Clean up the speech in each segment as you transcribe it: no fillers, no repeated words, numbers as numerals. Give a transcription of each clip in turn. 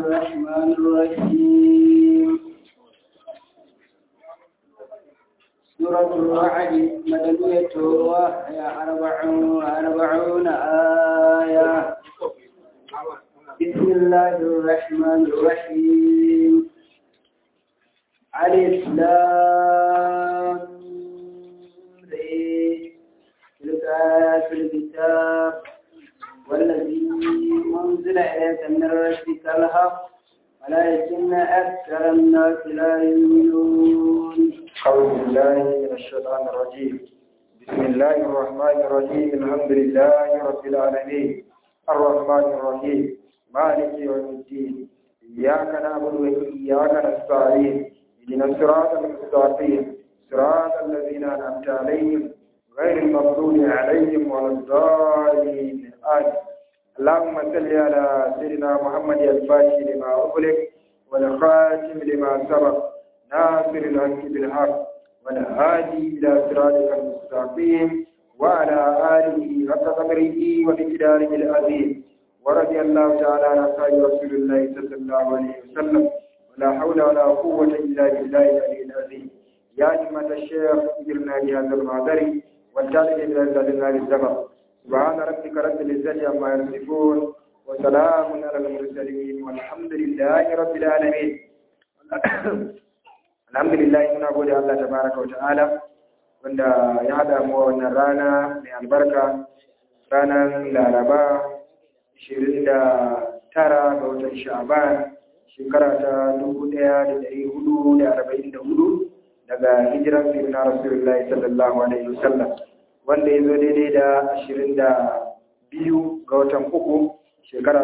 الرحمن الرحيم. سورة الرعد مدنية وهي 44 آية. بسم الله الرحمن الرحيم. ألف لام تلك آيات الكتاب والذي أنزل إليك من ربك الحق ولكن أكثر الناس لا يؤمنون. أعوذ بالله من الشيطان الرجيم. بسم الله الرحمن الرحيم. الحمد لله رب العالمين الرحمن الرحيم مالك يوم الدين. إياك نعبد وإياك نستعين. اهدنا الصراط المستقيم صراط الذين أنعمت عليهم غير المغضوب عليهم ولا الضالين آمين. اللهم صل على سيدنا محمد الفاتح لما أغلق والخاتم لما سبق ناصر الحق بالحق والهادي إلى صراطك المستقيم وعلى آله حق قدره ومقداره العظيم. ورضي الله تعالى عن أصحاب رسول الله صلى الله عليه وسلم ولا حول ولا قوة إلا بالله العلي العظيم. يا جماعة الشيخ اجرنا بهذا المعذر والتالي بهذا الزمن. سبحان ربك رب العزة عما يصفون وسلام على المرسلين والحمد لله رب العالمين. Alhamdulillah muna gode Allah tabaraka wa ta'ala wanda ya hada mu wannan rana mai albarka, ranar Laraba 29 ga watan Sha'ban shekara ta 1444 daga hijiran sayyidina Rasulullahi sallallahu alaihi wasallam, wanda ya zo daidai da 22 ga watan uku shekara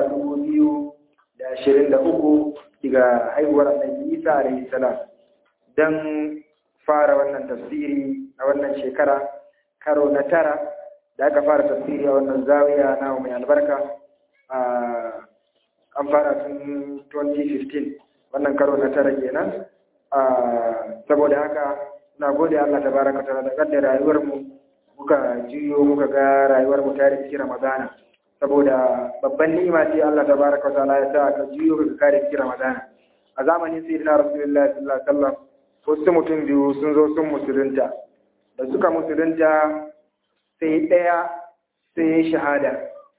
2023 daga haihuwar Annabi Isa alaihi salam. Don fara wannan tafsiri a wannan shekara karo na 9 da aka fara tafsiri a wannan zawiya na mai albarka, an fara tun 2015, wannan karo na 9 kenan. Saboda haka na gode Allah tabaraka ta'ala da kaddara rayuwar mu muka jiyo muka ga rayuwar mu ta riski Ramadana, saboda babban ni'ima ce Allah tabaraka ta'ala ya sa ka jiyo ka kare riski Ramadana. A zamanin sayyidina Rasulullahi sallallahu alaihi wasallam wasu mutum biyu sun zo sun musulunta, da suka musulunta sai ɗaya sai shahada.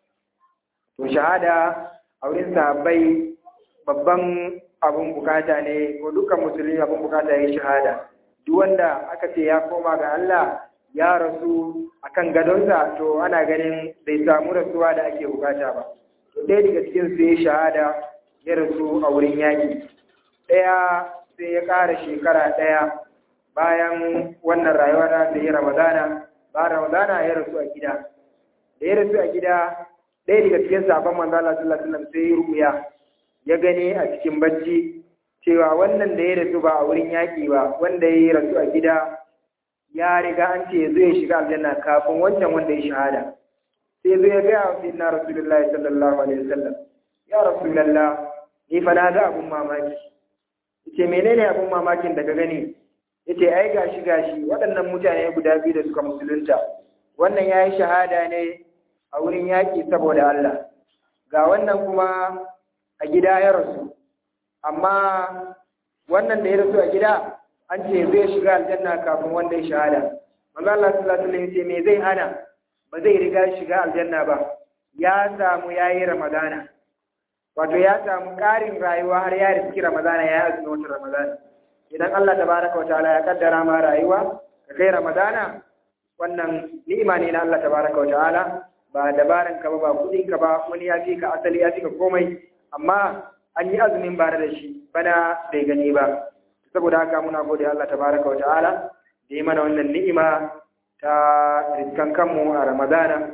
To shahada a wurin sahabbai babban abun bukata ne, ko dukkan musulmi abun bukata ya shahada. Duk wanda aka ce ya koma ga Allah ya rasu akan gadonsa, to ana ganin bai samu rasuwa da ake bukata ba. To ɗaya daga cikin su ya shahada ya rasu a wurin yaƙi. Ɗaya sai ya ƙara shekara ɗaya bayan wannan rayuwa na sai Ramadana, ba Ramadana ya rasu a gida. Da ya rasu a gida, ɗaya daga cikin sahabban manzo Allah sallallahu alaihi wasallam sai ya ruya, ya gani a cikin bacci cewa wannan da ya rasu ba a wurin yaƙi ba, wanda ya rasu a gida ya riga an ce zai shiga aljanna kafin wancan wanda ya shahada. Sai zai ga wa sayyidina Rasulullahi sallallahu alaihi wasallam, ya Rasulullah, ni fa na ga abun mamaki. Yace menene abun mamakin da ka gani? Yace ai gashi waɗannan mutane guda biyu da suka musulunta, wannan yayi shahada ne a wurin yaƙi saboda Allah, ga wannan kuma a gida ya rasu. Amma wannan da ya rasu a gida an ce zai shiga aljanna kafin wanda ya shahada. Manzo Allah sallallahu alaihi wasallam yace me zai hana ba zai riga shiga aljanna ba? Ya samu yayi Ramadana, wato ya samu ƙarin rayuwa har ya riski Ramadana, ya azumi watan Ramadana. Idan Allah tabaraka wa ta'ala ya kaddara ma rayuwa ka kai Ramadana, wannan ni'ima ne na Allah tabaraka wa ta'ala, ba dabaran ka ba kudin ka ba, wani ya fi ka asali, ya fi ka komai, amma an yi azumin bare da shi bana bai gani ba. Saboda haka muna gode Allah tabaraka wa ta'ala da yi mana wannan ni'ima ta riskan kanmu a Ramadana,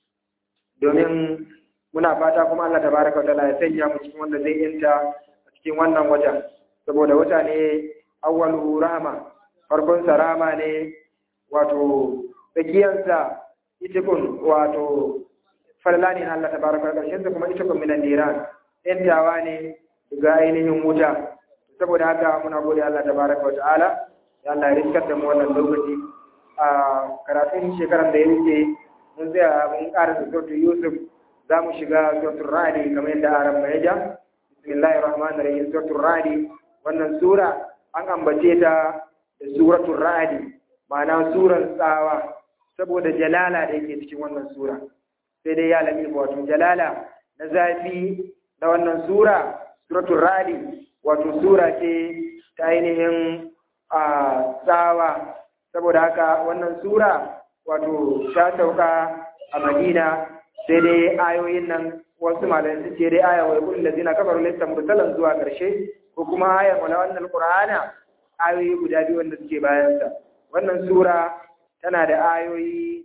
domin muna fata kuma Allah tabaraka wa ta'ala ya sanya mu cikin wanda zai yanta a cikin wannan wata, saboda wata ne awwalu rahama, farkon sa rahama ne, wato tsakiyansa itikun, wato farla ne na Allah tabaraka wa ta'ala, karshen sa kuma itikun minan niran, yantawa ne daga ainihin wuta. Saboda haka muna gode Allah tabaraka wa ta'ala, ya Allah ya riskar da mu wannan lokaci. A karatun shekaran da ya wuce mun tsaya mun ƙara da Yusuf, za mu shiga suratul Ra'd kamar yadda aran mai ja. bismillahir rahmanir rahim suratul ra'd wannan sura an ambace ta da suratul ra'd ma'ana suran tsawa saboda jalala da yake cikin wannan sura sai dai ya lami wato jalala na zafi na wannan suratul ra'd wato sura ce ta ainihin tsawa saboda haka wannan sura wato ta sauka a Madina sai dai ayoyin nan wasu malamai sun ce dai aya wa kullu ladina kafaru laysa mursalan zuwa karshe ko kuma aya wala wannan qur'ana ayoyi guda biyu wanda suke bayan sa wannan sura tana da ayoyi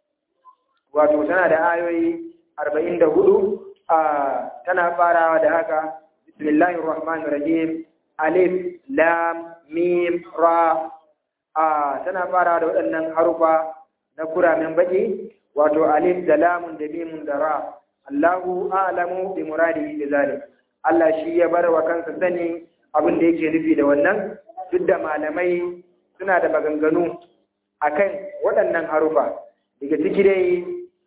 44 tana farawa da haka bismillahir rahmanir rahim alif lam mim ra tana farawa da waɗannan harufa na kuramin baki wato alif da lamun da mimun da ra Allahu a'lamu bi muradihi bi zalik Allah shi ya bar wa kansa sani abin da yake nufi da wannan duk da malamai suna da maganganu akan waɗannan harufa daga ciki dai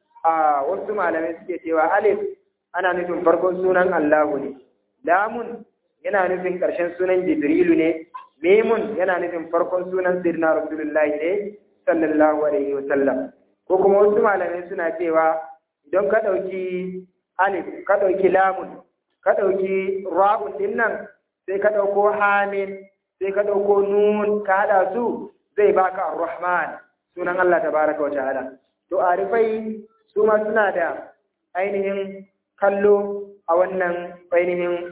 wasu malamai suke cewa alif ana nufin farkon sunan Allahu ne lamun yana nufin ƙarshen sunan Jibrilu ne mimun yana nufin farkon sunan Sayyidina Rasulullahi ne sallallahu alaihi wa sallam ko kuma wasu malamai suna cewa idan ka ɗauki alif ka ɗauki lamun ka ɗauki ra'un din nan sai ka ɗauko hamin sai ka ɗauko nun ka haɗa su zai baka ar-rahman sunan Allah tabaraka wa ta'ala to arifai su ma suna da ainihin kallo a wannan ainihin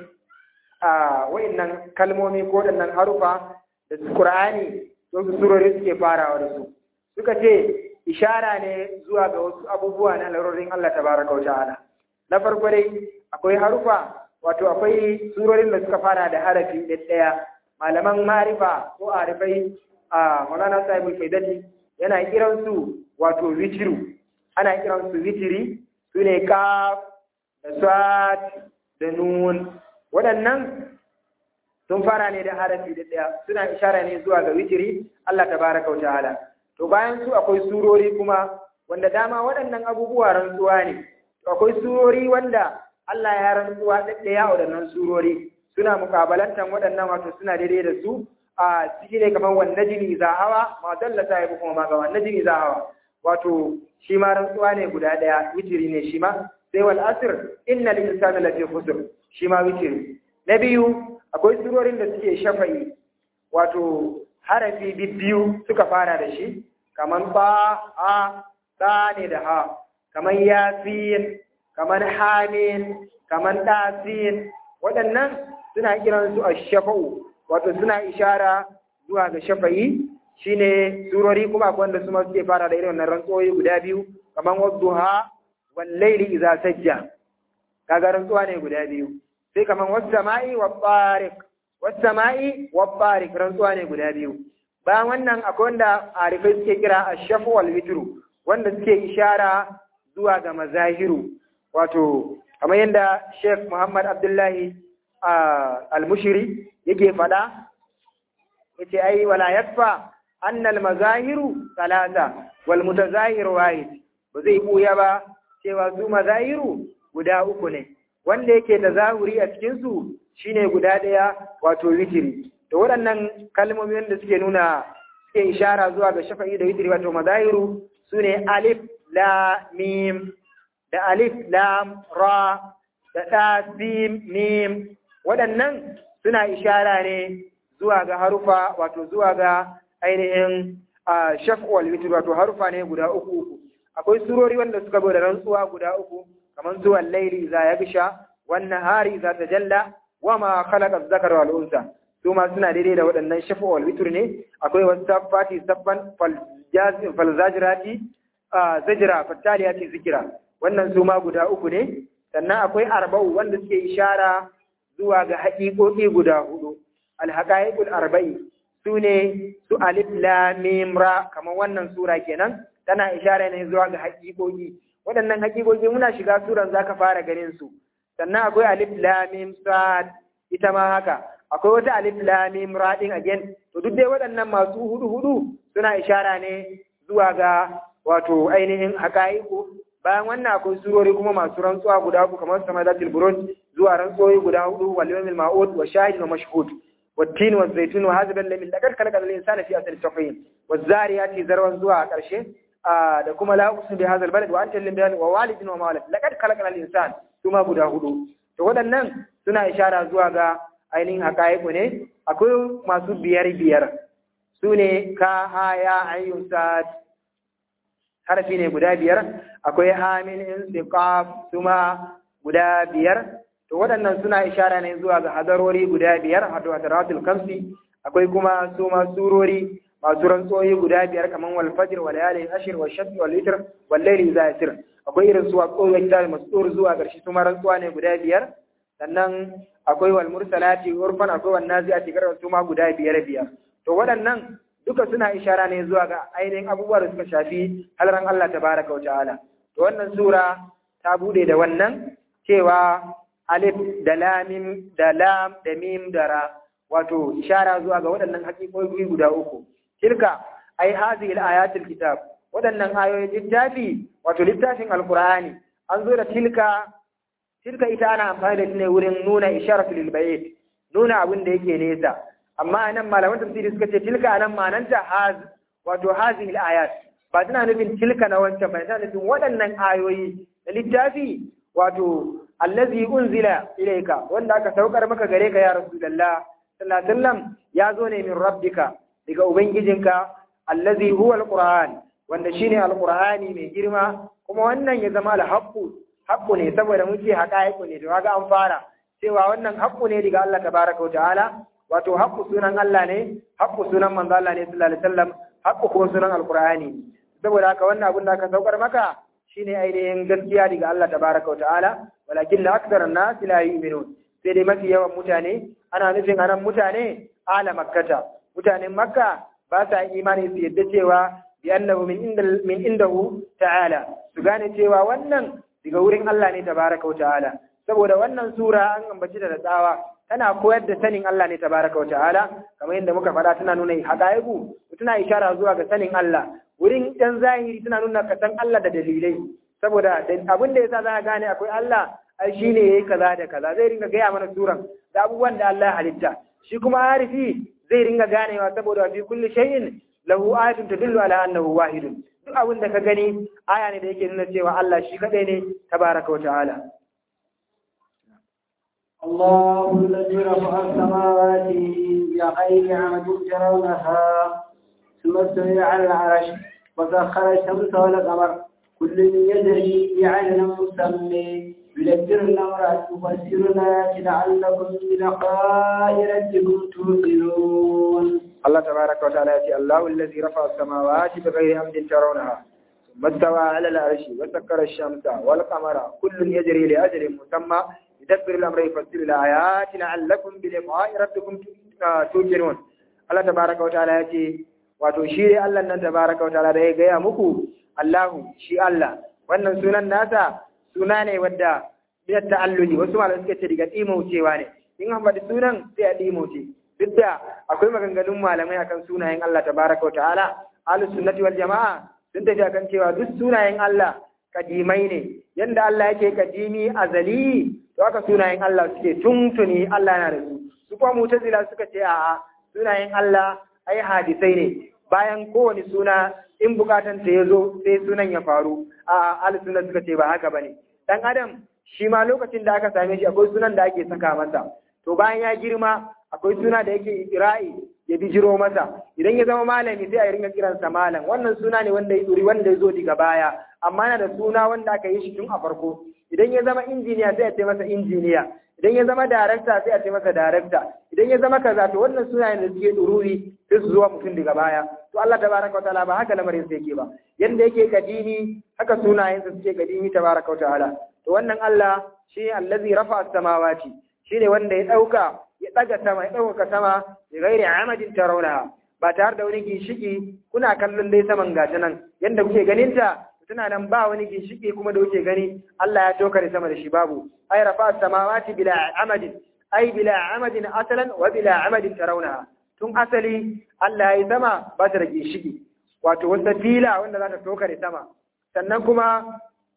wayannan kalmomi ko waɗannan harufa da Qur'ani don su surori suke farawa da su suka ce ishara ne zuwa ga wasu abubuwa na larorin Allah tabaraka wa ta'ala na farko dai akwai harufa wato akwai surorin da suka fara da harafi ɗaya malaman marifa ko arifai Maulana Sahibul Faidati yana kiran su wato witiru ana kiran su witiri sune kaf da sad da nun waɗannan sun fara ne da harafi ɗaya suna ishara ne zuwa ga witiri Allah tabaraka wa ta'ala to bayan su akwai surori kuma wanda dama waɗannan abubuwa rantsuwa ne to akwai surori wanda Allah ya rantsuwa ɗaya a waɗannan surori suna mukabalantan waɗannan wato suna daidai da su a ciki ne kamar wan najmi idza hawa ma dalla sahibu kuma ma ga wan najmi idza hawa wato shi ma rantsuwa ne guda ɗaya witiri ne shi ma sai wal asr innal insana lafi khusr shi ma witiri na biyu akwai surorin da suke shafa'i wato harafi biyu suka fara da shi kaman ba a ta ne da ha kaman yasin kaman hamin kaman tasin waɗannan suna kiran su ash-shafa'u wato suna ishara zuwa ga shafa'i shine surori kuma akwai wanda su ma suke fara da irin wannan rantsoyi guda biyu kaman wadduha wal layli idza sajja kaga rantsuwa ne guda biyu sai kaman was-sama'i wat-tariq was-sama'i wat-tariq rantsuwa ne guda biyu bayan wannan akwai wanda arifai suke kira ash-shafu wal witru wanda suke ishara zuwa ga mazahiru wato kamar yadda Sheikh Muhammad Abdullahi al-Mushiri yake fada yace ai wala yakfa anna al-mazahiru thalatha wal mutazahir wahid ba zai buya ba cewa su mazahiru guda uku ne wanda yake tazahuri a cikin su shine guda daya wato witri to waɗannan kalmomi wanda suke nuna suke ishara zuwa ga shafa'i da witri wato mazahiru sune alif la mim da alif lam ra da ta sim mim waɗannan suna ishara ne zuwa ga harufa wato zuwa ga ainihin shaf'u wal witr wato harufa ne guda uku akwai surori wanda suka zo da rantsuwa guda uku kamar zuwa laili idza yagsha wan nahari idza tajalla wama khalaqa adh-dhakara wal unsa su ma suna daidai da waɗannan shaf'u wal witr ne akwai wasafati saffan fal zajrati zajra fataliyati zikra wannan su ma guda uku ne sannan akwai arba'u wanda suke ishara zuwa ga haƙiƙoƙi guda hudu alhaqaiqul arba'i sune su alif lam mim ra kamar wannan sura kenan tana ishara ne zuwa ga haƙiƙoƙi waɗannan haƙiƙoƙi muna shiga suran zaka fara ganin su sannan akwai alif lam mim sad ita ma haka akwai wata alif lam mim ra din again to duk dai waɗannan masu hudu suna ishara ne zuwa ga wato ainihin haqaiqu bayan wannan akwai surori kuma masu rantsuwa guda uku kamar samadatul buruj zuwa rantsuwoyi guda hudu wal yawmil ma'ud wa shahid wa mashhud والتين والزيتون وهذا الذي لقد خلق الانسان في احسن تقويم والزاريات ذروا zuwa karshe da kuma la uqsimu bi hadha albalad wa anta lillahi wa walidin wa mawlad laqad khalaqal insana kuma guda hudu to wadannan suna ishara zuwa ga ainihin haqaiqu ne akwai masu biyar sune ka ha ya ayyun sad harfi ne guda biyar akwai amin insiqaf kuma guda biyar to waɗannan suna ishara ne zuwa ga hadarori guda biyar hadaratul kamsi akwai kuma su ma surori masu rantsoyi guda biyar kaman wal fajr wal layali ashir wal shaf'i wal witr wal layli idha yasir akwai irin su waƙoƙi kitab masdur zuwa ƙarshe su ma rantsuwa ne guda biyar sannan akwai wal mursalati urfan akwai wan naziati garar su ma guda biyar to waɗannan duka suna ishara ne zuwa ga ainihin abubuwa da suka shafi halaran Allah tabaraka wa ta'ala to wannan sura ta bude da wannan cewa alif da lam da mim da ra wato ishara zuwa ga waɗannan haƙiƙoƙi guda uku tilka ai hazihi al-ayatul kitab waɗannan ayoyin littafi wato littafin alqur'ani an zo da tilka ita ana amfani da shi ne wurin nuna isharatu lil bayt nuna abin da yake nesa amma anan malaman tafsiri suka ce tilka anan ma'ananta wato hazihi al-ayat ba tana nufin tilka na wancan ba tana nufin waɗannan ayoyi da littafi wato allazi unzila ilayka wanda aka saukar maka gare ka ya rasulullah sallallahu alaihi wasallam ya zo ne min rabbika daga ubangijinka allazi huwa alquran wanda shine alqurani mai girma kuma wannan ya zama haqqu ne saboda muke haqaiqu ne to kaga an fara cewa wannan haqqu ne daga Allah tabaaraka wa ta'ala wato haqqu sunan Allah ne haqqu sunan manzo Allah ne sallallahu alaihi wasallam haqqu ko sunan alqurani saboda haka wannan abin da aka saukar maka shine ainihin gaskiya daga Allah tabaraka wa ta'ala walakin la aktharan nas la yu'minun sai dai mafi yawan mutane ana nufin anan mutane ala makkata mutanen makka ba sa imani su yadda cewa bi annahu min indahu ta'ala su gane cewa wannan daga wurin Allah ne tabaraka wa ta'ala saboda wannan sura an ambaci da tsawa tana koyar da sanin Allah ne tabaraka wa ta'ala kamar yadda muka faɗa tana nuna haqaiqu tana ishara zuwa ga sanin Allah wurin ɗan zahiri tana nuna ka san Allah da dalilai saboda abin da yasa za ka gane akwai Allah ai shine yayi kaza da kaza zai ringa gaya mana suran da abubuwan da Allah ya halitta shi kuma arifi zai ringa ganewa saboda fi kulli shay'in lahu ayatun tadullu ala annahu wahidun duk abin da ka gani aya ne da yake nuna cewa Allah shi kadai ne tabaraka wa ta'ala الله الذي رفع السماوات بغير عمد ترونها ثم استوى على العرش وسخر الشمس والقمر كل يجري بعجل مسمى يدبر الامر يفسر الآيات لعلكم بلقاء ربكم توقنون. الله تبارك وتعالى الله الذي رفع السماوات بغير عمد ترونها ثم استوى على العرش وسخر الشمس والقمر كل يجري لأجل مسمى يدبر الامر يفسر الآيات لعلكم بلقاء ربكم توقنون. الله تبارك وتعالى wato shi Allah nan tabaraka wa ta'ala da ya gaya muku Allahu shi Allah wannan sunan nasa suna ne wanda biyar ta'alluli wasu malamai suka ce daga dimaucewa ne in an faɗi sunan sai a dimauce duk da akwai maganganun malamai akan sunayen Allah tabaraka wa ta'ala ahlus sunnati wal jama'a sun tafi akan cewa duk sunayen Allah kadimai ne yanda Allah yake kadimi azali to haka sunayen Allah suke tuntuni Allah yana da su kuma mu'tazila suka ce a'a sunayen Allah ai hadisai ne bayan kowane suna in bukatan ta yazo sai sunan ya faru a al-sunna suka ce ba haka bane dan adam shi ma lokacin da aka same shi akwai sunan da ake saka masa to bayan ya girma akwai suna da yake ikra'i ya bijiro masa idan ya zama malami sai a ringa kiransa malam wannan suna ne wanda ya zo daga baya amma yana da suna wanda aka yi shi tun a farko idan ya zama injiniya sai a ce masa injiniya idan ya zama darakta sai a ce masa darakta idan ya zama kaza to wannan sunayen da suke dururi sai su zuwa mutum daga baya to Allah tabaraka wa ta'ala ba haka lamarin sai yake ba yanda yake kadimi haka sunayen sa suke kadimi tabaraka wa ta'ala to wannan Allah shi allazi rafa'a as-samawati shine wanda ya daga sama ya dauka sama bi ghairi amadin tarawnaha ba tare da wani ginshiki kuna kallon dai saman gata nan yanda kuke ganin ta tana nan ba wani ginshiki kuma da kuke gani Allah ya tokare sama da shi babu ay rafa'a as-samawati bila amadin ay bila amadin asalan wa bila amadin tarawnaha tun asali Allah ya yi sama ba ta da ginshiki wato wata fila wanda za ta tokare sama sannan kuma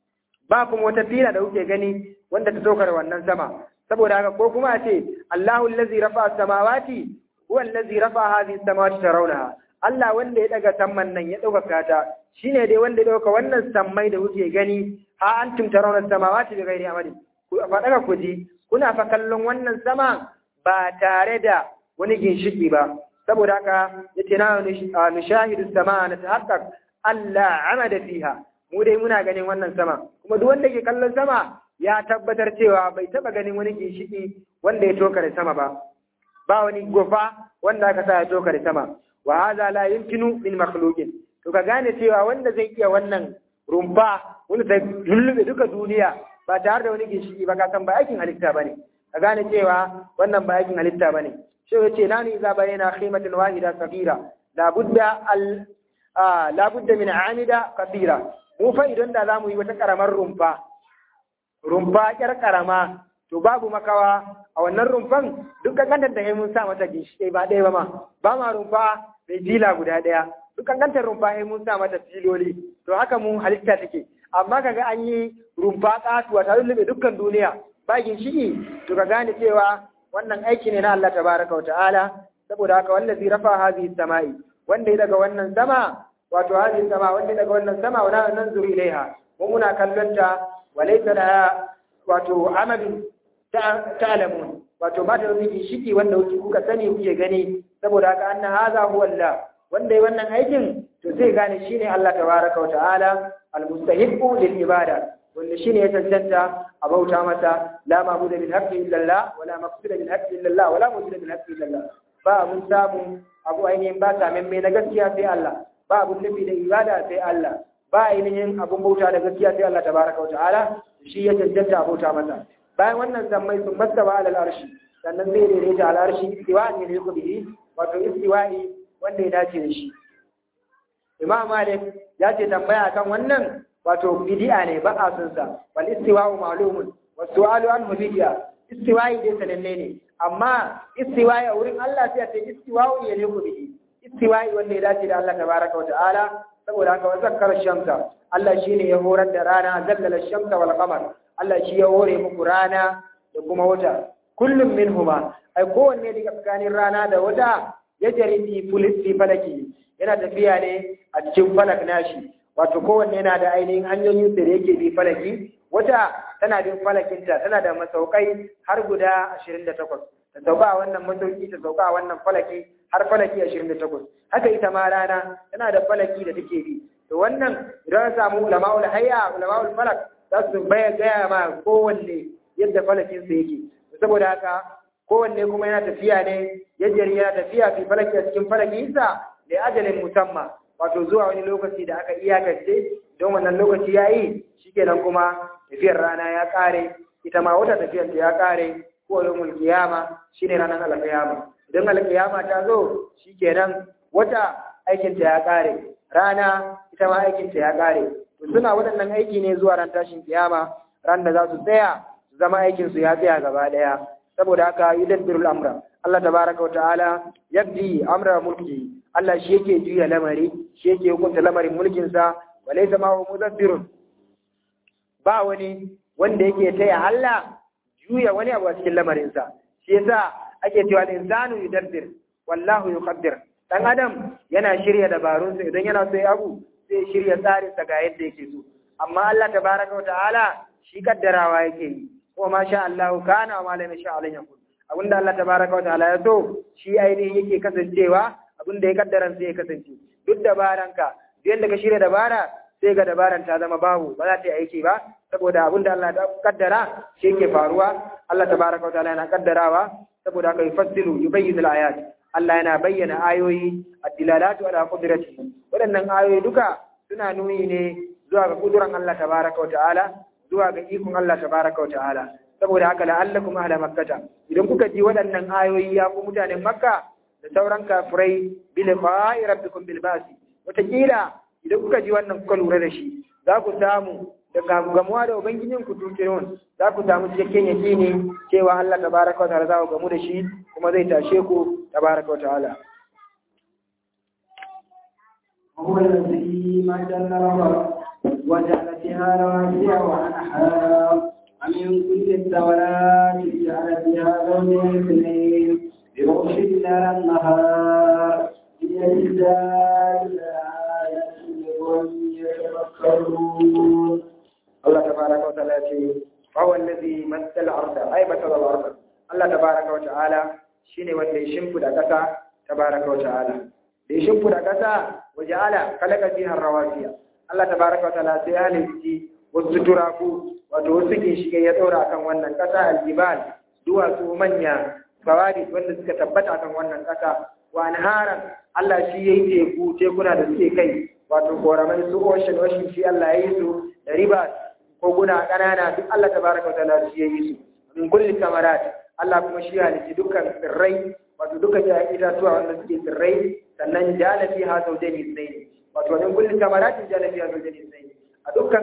ba kuma wata fila da kuke gani wanda ta tokar wannan sama saboda haka ko kuma a ce Allahu allazi rafa'a as-samawati huwa allazi rafa'a hadhihi as-samawati tarawnaha Allah wanda ya daga samman nan ya dauka ta shine dai wanda ya dauka wannan sammai da kuke gani ha antum tarawna as-samawati bi ghairi amadin ku fa daga ku ji kuna fa kallon wannan sama ba tare da wani ginshiki ba saboda haka yace na nushahidu as-samaa natahaqqaq Allah amada fiha mu dai muna ganin wannan sama kuma duk wanda ke kallon sama ya tabbatar cewa bai taba ganin wani ginshiki wanda ya tokare sama ba wani gofa wanda aka sa ya tokare sama wa hadha la yumkinu min makhluqin to ka gane cewa wanda zai iya wannan rumfa wanda ta lullube duka duniya ba tare da wani ginshiki ba ka san ba aikin halitta bane ka gane cewa wannan ba aikin halitta bane shi yace nani idza bayna khimatan wahida saghira la budda min amida kathira mu fa idan da zamu yi wata karamar rumfa kyar karama to babu makawa a wannan rumfan dukkan kantar da mun sa mata ginshiki ba ɗaya ba ma rumfa mai fila guda ɗaya dukkan kantar rumfa mun sa mata filoli to haka mun halitta take amma kaga an yi rumfa katuwa ta lullube dukkan duniya ba ginshiki to ka gane cewa wannan aiki ne na Allah tabaraka wa ta'ala saboda haka wallazi rafa hadhihi samai wanda ya daga wannan sama wato hadhihi sama wanda ya daga wannan sama wa nanzuru ilaiha mu muna kallonta walaysa da wato amadun ta'lamun wato ba da wani shiki wanda kuka sani kuke gani saboda haka anna hadha huwa Allah wanda yi wannan aikin to zai gane shine Allah tabaraka wa ta'ala almustahiqu lil ibada wanda shine ya tantanta a bauta masa la ma'budu bil haqqi illa Allah wala maqsuda bil haqqi illa Allah wala mujida bil haqqi illa Allah ba mun samu abu ainihin ba ta memme na gaskiya sai Allah ba abun nufi da ibada sai Allah ba ainihin abun bauta da gaskiya sai Allah tabaraka wa ta'ala shi ya tantanta a bauta masa bayan wannan zammai sun mastawa alal arshi sannan zai daidaita al arshi istiwa'i ne ku bihi wato istiwa'i wanda ya dace da shi Imam Malik ya ce tambaya kan wannan wato bid'a ne ba a sun sa wal istiwa'u ma'lumun was su'alu anhu bid'a istiwa'i dai sananne ne amma istiwa'i a wurin Allah sai a ce istiwa'u ne ku bihi istiwa'i wanda ya dace da Allah tabaraka wa ta'ala saboda haka wa zakkara shamsa Allah shine ya horar da rana zallala shamsa wal qamar Allah shi ya hore muku rana da kuma wata kullum minhuma ai kowanne daga tsakanin rana da wata ya jari fi falaki yana tafiya ne a cikin falak nashi wato kowanne yana da ainihin hanyoyin da yake bi falaki wata tana bin falakinta tana da masaukai har guda 28 ta sauka a wannan masauki ta sauka a wannan falaki har falaki 28 haka ita ma rana tana da falaki da take bi to wannan idan samu ulama'ul hayya ulama'ul falak za su gaya ma kowanne yadda falakinsa yake saboda haka kowanne kuma yana tafiya ne yajjari yana tafiya fi falaki a cikin falakinsa da ajalin musamman wato zuwa wani lokaci da aka iyakance don wannan lokaci ya yi shikenan kuma tafiyar rana ya kare ita ma wata tafiyar ta ya kare ko yawmul qiyama shine ranar alqiyama idan alqiyama ta zo shikenan wata aikin ta ya kare rana ita ma aikin ta ya kare suna waɗannan aiki ne zuwa ran tashin kiyama ran da za su tsaya su zama aikin su ya tsaya gaba ɗaya saboda haka yudabbirul amra Allah tabaraka wa ta'ala yabdi amra mulki Allah shi yake juya lamari shi yake hukunta lamarin mulkin sa walaysa ma huwa mudabbirun ba wani wanda yake taya Allah juya wani abu a cikin lamarin sa shi yasa ake cewa insanu yudabbir wallahu yuqaddir dan adam yana shirya dabarun sa idan yana so ya abu sai shirya tsarinsa ga yadda yake so amma Allah tabaraka wa ta'ala shi kaddarawa yake yi ko ma sha Allah kana wa ma lam sha Allah yakun abinda Allah tabaraka wa ta'ala ya so shi ainihin yake kasancewa abinda ya kaddara sai ya kasance duk dabaranka duk yadda ka shirya dabara sai ga dabaran ta zama babu ba za ta yi aiki ba saboda abinda Allah ya kaddara shi yake faruwa Allah tabaraka wa ta'ala yana kaddarawa saboda haka yufassilu yubayyinu al-ayat Allah yana bayyana ayoyi ad-dilalatu ala qudratihi waɗannan ayoyi duka suna nuni ne zuwa ga kuduran Allah tabaraka wa ta'ala zuwa ga ikon Allah tabaraka wa ta'ala saboda haka la'allakum ahla makkata idan kuka ji waɗannan ayoyi ya ku mutanen makka da sauran kafirai bil qa'i rabbikum bil basi wataƙila idan kuka ji wannan kuka lura da shi za ku samu da gamuwa da ubangijin ku tukirun za ku samu cikakken yakini cewa Allah tabaraka wa ta'ala za ku gamu da shi kuma zai tashe ku tabaraka wa ta'ala هو الذي مد النظر وجعل فيها رواسي وأنهارا ومن كل الثمرات جعل فيها زوجين اثنين يغشي الليل النهار إن في ذلك لآيات لقوم يتفكرون. الله تبارك وتعالى وهو الذي مثل الأرض أي مثل الأرض. الله تبارك وتعالى شيني wanda shimfida kasa tabaraka wa ta'ala da shimfida kasa waja'ala khalaqa fiha rawasiya. Allah tabaraka wa ta'ala sai halitti wasu turaku wato wasu ginshike ya daura akan wannan kasa aljibal duwatsu manya fawadi wanda suka tabbata akan wannan kasa wa anharan Allah shi yayi tekuna da suke kai wato koramai su ocean shi Allah yayi su da riba koguna ƙanana duk Allah tabaraka wa ta'ala shi yayi su min kulli samarat Allah kuma shi halitta dukkan tsirrai wato dukkan itatuwa wanda suke tsirrai sannan jala fi ha zawjaini ithnain wato min kulli samaratin jala fi ha zawjaini ithnain a dukkan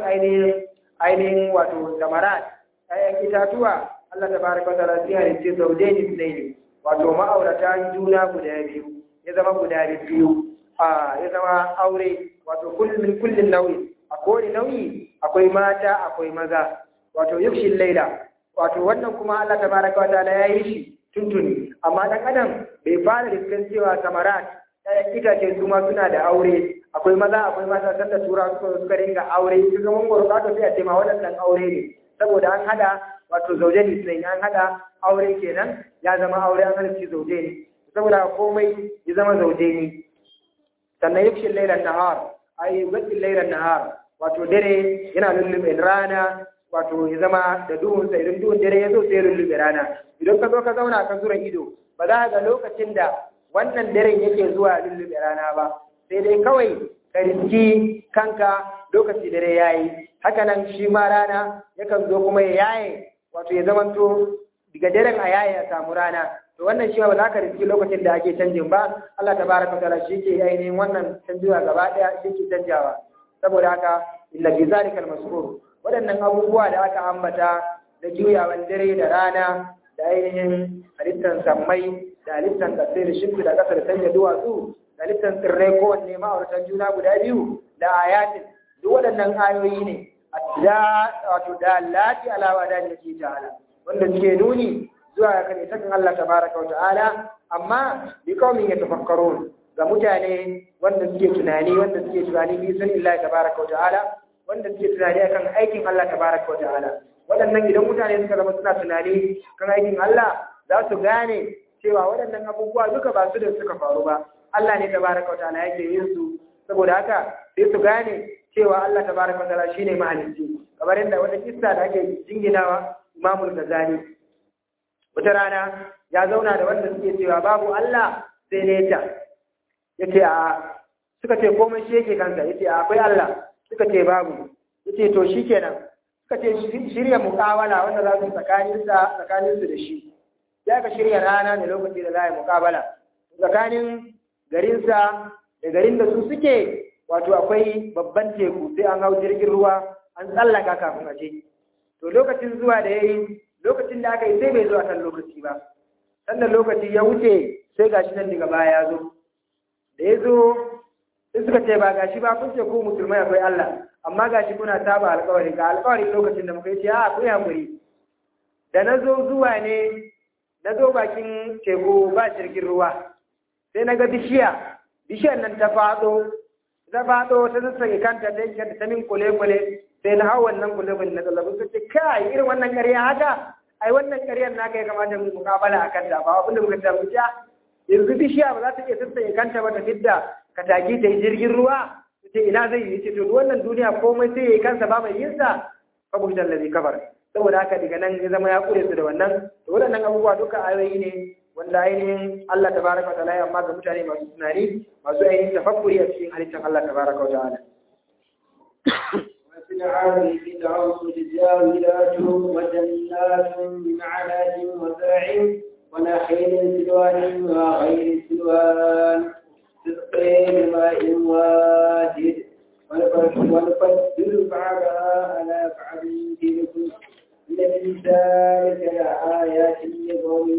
ainihin wato samarat ayan itatuwa Allah tabaraka wa ta'ala shi halitta zawjaini ithnain wato ma'aurata juna guda biyu ya zama guda biyu ya zama aure wato kullin nauyi a kowane nauyi akwai mata akwai maza wato yukshin laila wato wannan kuma Allah tabaraka wa ta'ala yayi shi tuntuni amma dan adam bai fara riskan cewa samarat ɗayan itace su ma suna da aure akwai maza akwai mata san da tura suka ringa aure su ga mangoro ka to sai a ce ma wannan aure ne saboda an hada wato zaujeni sai an hada aure kenan ya zama aure an hada shi zaujeni saboda komai ya zama zaujeni sannan yukshin lailan nahar ai yukshin lailan nahar wato dare yana lullube rana wato ya zama da duhun sai idan duhun dare ya zo sai lullube rana idan ka zo ka zauna ka zura ido ba za ga lokacin da wannan daren yake zuwa lullube rana ba sai dai kawai ka riski kanka lokaci dare yayi haka nan shi ma rana yakan zo kuma ya yaye wato ya zama to daga daren a yaye ya samu rana to wannan shi ba za ka riski lokacin da ake canjin ba Allah tabaraka wa ta'ala shi ke ainihin wannan canjuwa gaba daya shi ke canjawa saboda haka illa bi zalikal masrur waɗannan abubuwa da aka ambata da juyawan dare da rana da ainihin halittar sammai da halittar ƙasai da shimfi da ƙasar sanya duwatsu da halittar tsirrai kowanne ma'auratan juna guda biyu da ayatin duk waɗannan ayoyi ne wato da lati alawa da ke ta'ala wanda suke nuni zuwa ga kan itakan Allah tabaraka wa ta'ala amma bi qaumin yatafakkarun ga mutane wanda suke tunani bi sanillahi tabaraka wa ta'ala wanda suke tunani akan aikin Allah tabaraka wa ta'ala waɗannan idan mutane suka zama suna tunani kan aikin Allah za su gane cewa waɗannan abubuwa duka ba su da suka faru ba Allah ne tabaraka wa ta'ala yake yin su saboda haka sai su gane cewa Allah tabaraka wa ta'ala shine mahalicci kamar yadda wata kissa da ake jinginawa Imamul Ghazali wata rana ya zauna da wanda suke cewa babu Allah sai ne ta yace a suka ce komai shi yake kansa yace akwai Allah suka ce babu yace to shikenan suka ce shirya muqabala wanda za su tsakanin su da shi ya ka shirya rana da lokaci da za a yi muqabala tsakanin garinsa da garin da su suke wato akwai babban teku sai an hau jirgin ruwa an tsallaka kafin a je to lokacin zuwa da yayi lokacin da aka yi sai bai zo a kan lokaci ba sannan lokaci ya wuce sai gashi nan daga baya ya zo da ya zo sai suka ce ba gashi ba kun ce ku musulmai akwai Allah amma gashi kuna saba alƙawari ga alƙawari lokacin da muka yi a ku hakuri da na zo zuwa ne na zo bakin teku ba jirgin ruwa sai na ga bishiyar nan ta faɗo ta sassake kanta ta min kule-kule sai na hau wannan kule-kule na tsallabin su ce kai irin wannan ƙarya haka ai wannan ƙaryar na kai kamata mu mukabala a kanta ba abinda muka ta muciya yanzu bishiya ba za ta iya sassake kanta ba ta fidda kataki ta yi jirgin ruwa su ce ina zai yi ce to wannan duniya komai sai ya yi kansa ba mai yin sa fa buhtan ladhi kafar saboda haka daga nan ya zama ya kure su da wannan to waɗannan abubuwa duka ayoyi ne wanda ainihin Allah tabaraka wa ta'ala ya amma ga mutane masu tunani masu ainihin tafakkuri a cikin halittar Allah tabaraka wa ta'ala فرعون جاولات وجنات من عناد وزرع ونخيل سلوان وغير سلوان تسقي بماء واحد ونفضل بعضها على بعض في لكم إن في ذلك لآيات لقوم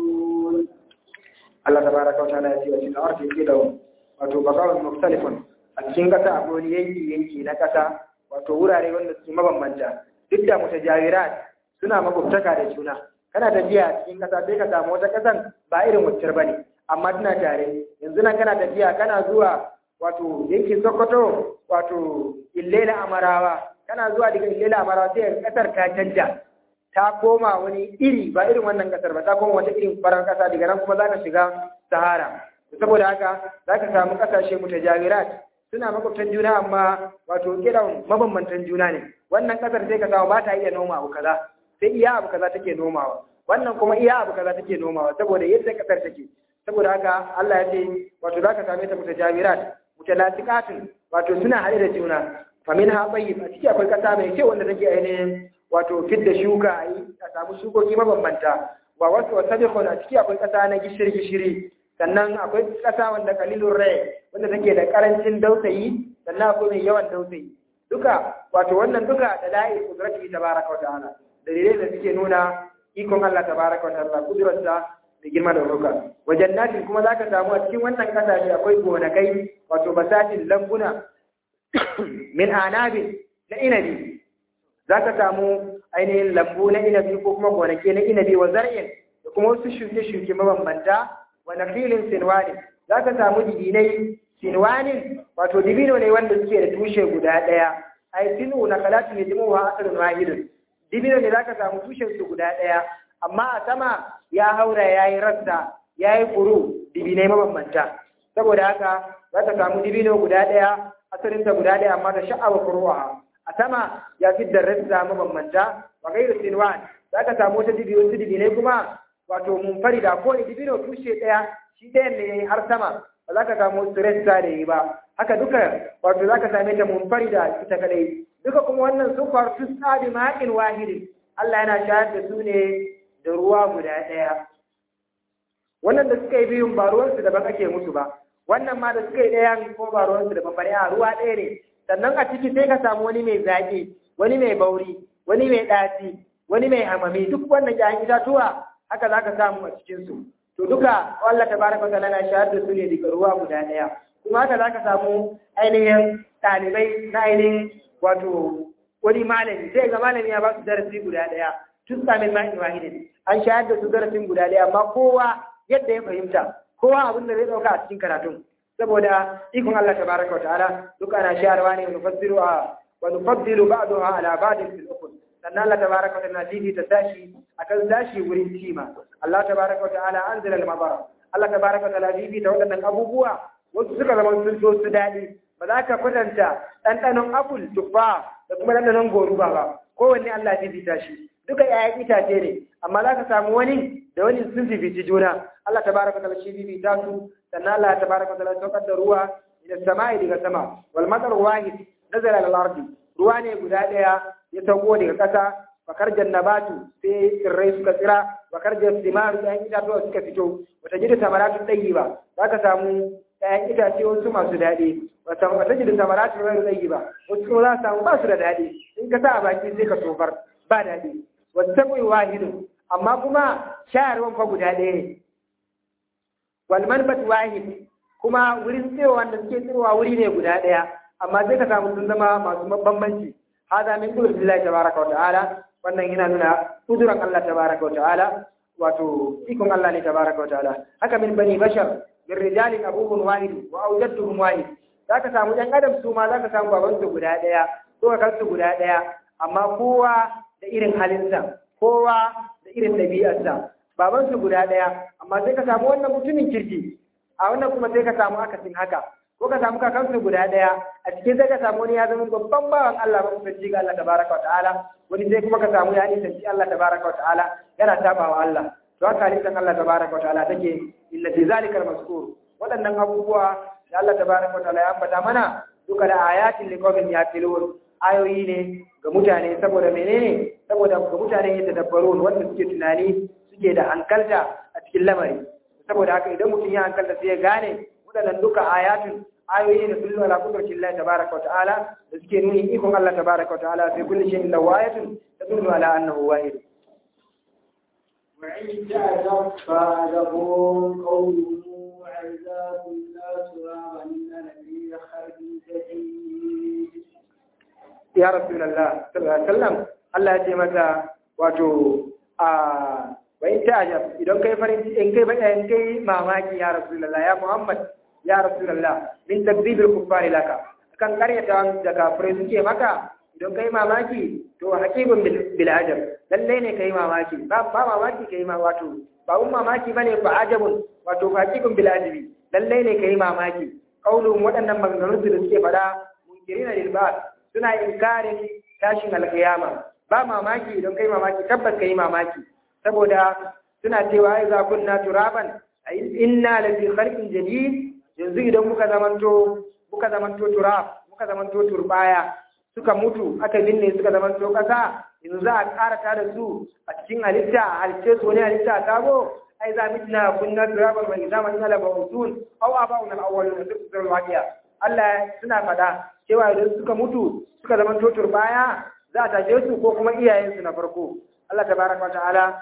يعقلون. الله تبارك وتعالى في الأرض كده وتبقى مختلف a cikin ƙasa akwai yanki na ƙasa wato wurare wanda suke mabambanta duk da mutajawirat suna makwabtaka da juna kana tafiya a cikin ƙasa sai ka samu wata ƙasan ba irin waccar ba ne amma tana tare yanzu nan kana tafiya kana zuwa wato yankin Sokoto wato Illela Amarawa kana zuwa daga Illela Amarawa sai ƙasar ta canja ta koma wani iri ba irin wannan ƙasar ba ta koma wata irin farar ƙasa daga nan kuma za ka shiga Sahara saboda haka za ka samu ƙasashe mutajawirat suna makwabtan juna amma wato kiran mabambantan juna ne wannan ƙasar sai ka samu ba ta iya noma abu kaza sai iya abu kaza take nomawa wannan kuma iya abu kaza take nomawa saboda yadda ƙasar take saboda haka Allah ya ce wato za ka same ta mutajawirat mutalasiqatun wato suna haɗe da juna faminha tayyib a ciki akwai ƙasa mai kyau wanda take ainihin wato fidda shuka a samu shukoki mabambanta wa wasu wasabiqun a ciki akwai ƙasa na gishiri sannan akwai ƙasa wanda kalilun rai wanda take da ƙarancin dausayi sannan akwai mai yawan dausayi duka wato wannan duka da la'i kudrati tabaraka wa ta'ala dalilai da suke nuna ikon Allah tabaraka wa ta'ala kudurarsa da girma da ruka wa jannatin kuma zaka samu a cikin wannan ƙasashe akwai gonakai wato basatin lambuna min anabin na inabi zaka samu ainihin lambu na inabi ko kuma gonake na inabi wa zar'in da kuma wasu shuke-shuke mabambanta wa nakhilin sinwanin za ka samu dibinai sinwanin wato dibino ne wanda suke da tushe guda ɗaya ai sinu na kalatu ne jimuwa asalin wahidin dibino ne za ka samu tushen su guda ɗaya amma a sama ya haura ya yi rassa ya yi furu dibinai mabambanta saboda haka za ka samu dibino guda ɗaya asalinsa guda ɗaya amma da sha'awa furuwa a sama ya fi da rassa mabambanta wa gairu sinwan za ka samu wata dibinai kuma wato munfarida ko dibino tushe ɗaya shi ɗayan ne har sama ba za ka samu stress da yi ba haka duka wato za ka same ta munfarida ita kadai duka kuma wannan sun faru su sabi ma'in wahidin Allah yana shayar da su ne da ruwa guda ɗaya wannan da suka yi biyun ba ruwansu daban ake musu ba wannan ma da suka yi ɗayan ko ba ruwansu daban ba a ruwa ɗaya ne sannan a ciki sai ka samu wani mai zaƙi wani mai bauri wani mai ɗaci wani mai hamami duk wannan ƴaƴan itatuwa haka za ka samu a cikinsu to duka Allah tabaraka ta'ala na shahar da su ne daga ruwa guda ɗaya kuma haka za ka samu ainihin ɗalibai na ainihin wato wani malami sai ga malami ya ba su darasi guda ɗaya tun samin ma'in wahidin an shahar da su darasin guda ɗaya amma kowa yadda ya fahimta kowa abin da zai ɗauka a cikin karatun saboda ikon Allah tabaraka ta'ala duka ana shaharwa ne wa nufaddilu ba'daha ala ba'din fil ukhra sannan Allah tabaraka wa ta'ala ta tashi akan tashi wurin cima Allah tabaraka wa ta'ala anzala al-mabara Allah tabaraka wa ta'ala ta wadannan abubuwa wasu suka zama sun so su dadi ba za ka kwatanta ɗanɗanon apple tuffa da kuma ɗanɗanon goruba ba kowanne Allah ta shi duka ƴaƴan itace ne amma za ka samu wani da wani sun fifici juna Allah tabaraka wa ta'ala shi ta su sannan Allah tabaraka wa ta'ala saukar da ruwa ila sama'i daga sama wal matar wahid nazala al-ardi ruwa ne guda ɗaya ya sauko daga ƙasa bakar jannabatu sai tsirrai suka tsira bakar jannimaru ɗayan itatuwa suka fito wata jida samaratu ɗayi ba za ka samu ɗayan itace wasu masu daɗi wata jida samaratu ɗayi ba wasu kuma za ka samu ba su da daɗi in ka sa a baki sai ka tofar ba daɗi wata taɓa wahidu amma kuma shayarwan fa guda ɗaya ne walmanbat wahid kuma wurin tsirowa wanda suke tsirowa wuri ne guda ɗaya amma sai ka samu sun zama masu bambanci hada min qudratillahi tabaraka wa ta'ala wannan yana nuna kuduran Allah tabaraka wa ta'ala wato ikon Allah ne tabaraka wa ta'ala haka min bani bashar min rijalin abuhun wahid wa awjadtuhum wahid zaka samu ɗan adam su ma zaka samu baban su guda ɗaya ko kansu guda ɗaya amma kowa da irin halinsa kowa da irin ɗabi'arsa baban su guda ɗaya amma sai ka samu wannan mutumin kirki a wannan kuma sai ka samu akasin haka ko ka samu kakansu guda ɗaya a cikin sai ka samu wani ya zama babban bawan Allah ba kusanci ga Allah tabaraka wa ta'ala wani sai kuma ka samu ya nisanci Allah tabaraka wa ta'ala yana tabawa Allah to haka halittar Allah tabaraka wa ta'ala take inna fi zalika al-mazkur waɗannan abubuwa da Allah tabaraka wa ta'ala ya ambata mana duka da ayatin liqawmin yaqilun ayoyi ne ga mutane saboda menene saboda ga mutane ya tadabbarun wanda suke tunani suke da hankalta a cikin lamari saboda haka idan mutum ya hankalta sai ya gane waɗannan duka ayoyi da sun ala kudratin Allah tabaraka wa ta'ala da suke nuni ikon Allah tabaraka wa ta'ala fi kulli shay'in lahu ayatun tadullu ala annahu wahid wa in ta'afa lahum qawluhu 'azabun la turaban nabiyya خلق جديد. ya rasulullah sallallahu alaihi wasallam Allah ya ce mata wato wa in ta'ajab idan kai farin in kai mamaki ya rasulullah ya muhammad ya rasulullah min takdibil kuffari laka kan karyata da kafirai suke maka idan kai mamaki to hakibun bil ajab lalle ne kai mamaki ba mamaki kai ma wato ba mamaki bane fa ajabun wato hakibun bil ajabi lalle ne kai mamaki kaulun waɗannan maganganun da suke fada munkirina lil ba'd suna inkarin tashin alkiyama ba mamaki don kai mamaki tabbas kai mamaki saboda suna cewa ai za kunna turaban ai inna la fi khalqin jadid yanzu idan muka zamanto turab muka zamanto turbaya suka mutu aka binne suka zamanto kasa yanzu za a karata da su a cikin halitta a halitta su wani halitta sabo ai za mitna kunna turaban wa idaman la bawtun aw abauna al-awwalun sirrul waqiya Allah suna fada cewa idan suka mutu suka zama totur baya za a tashe su ko kuma iyayensu na farko Allah tabaraka ta'ala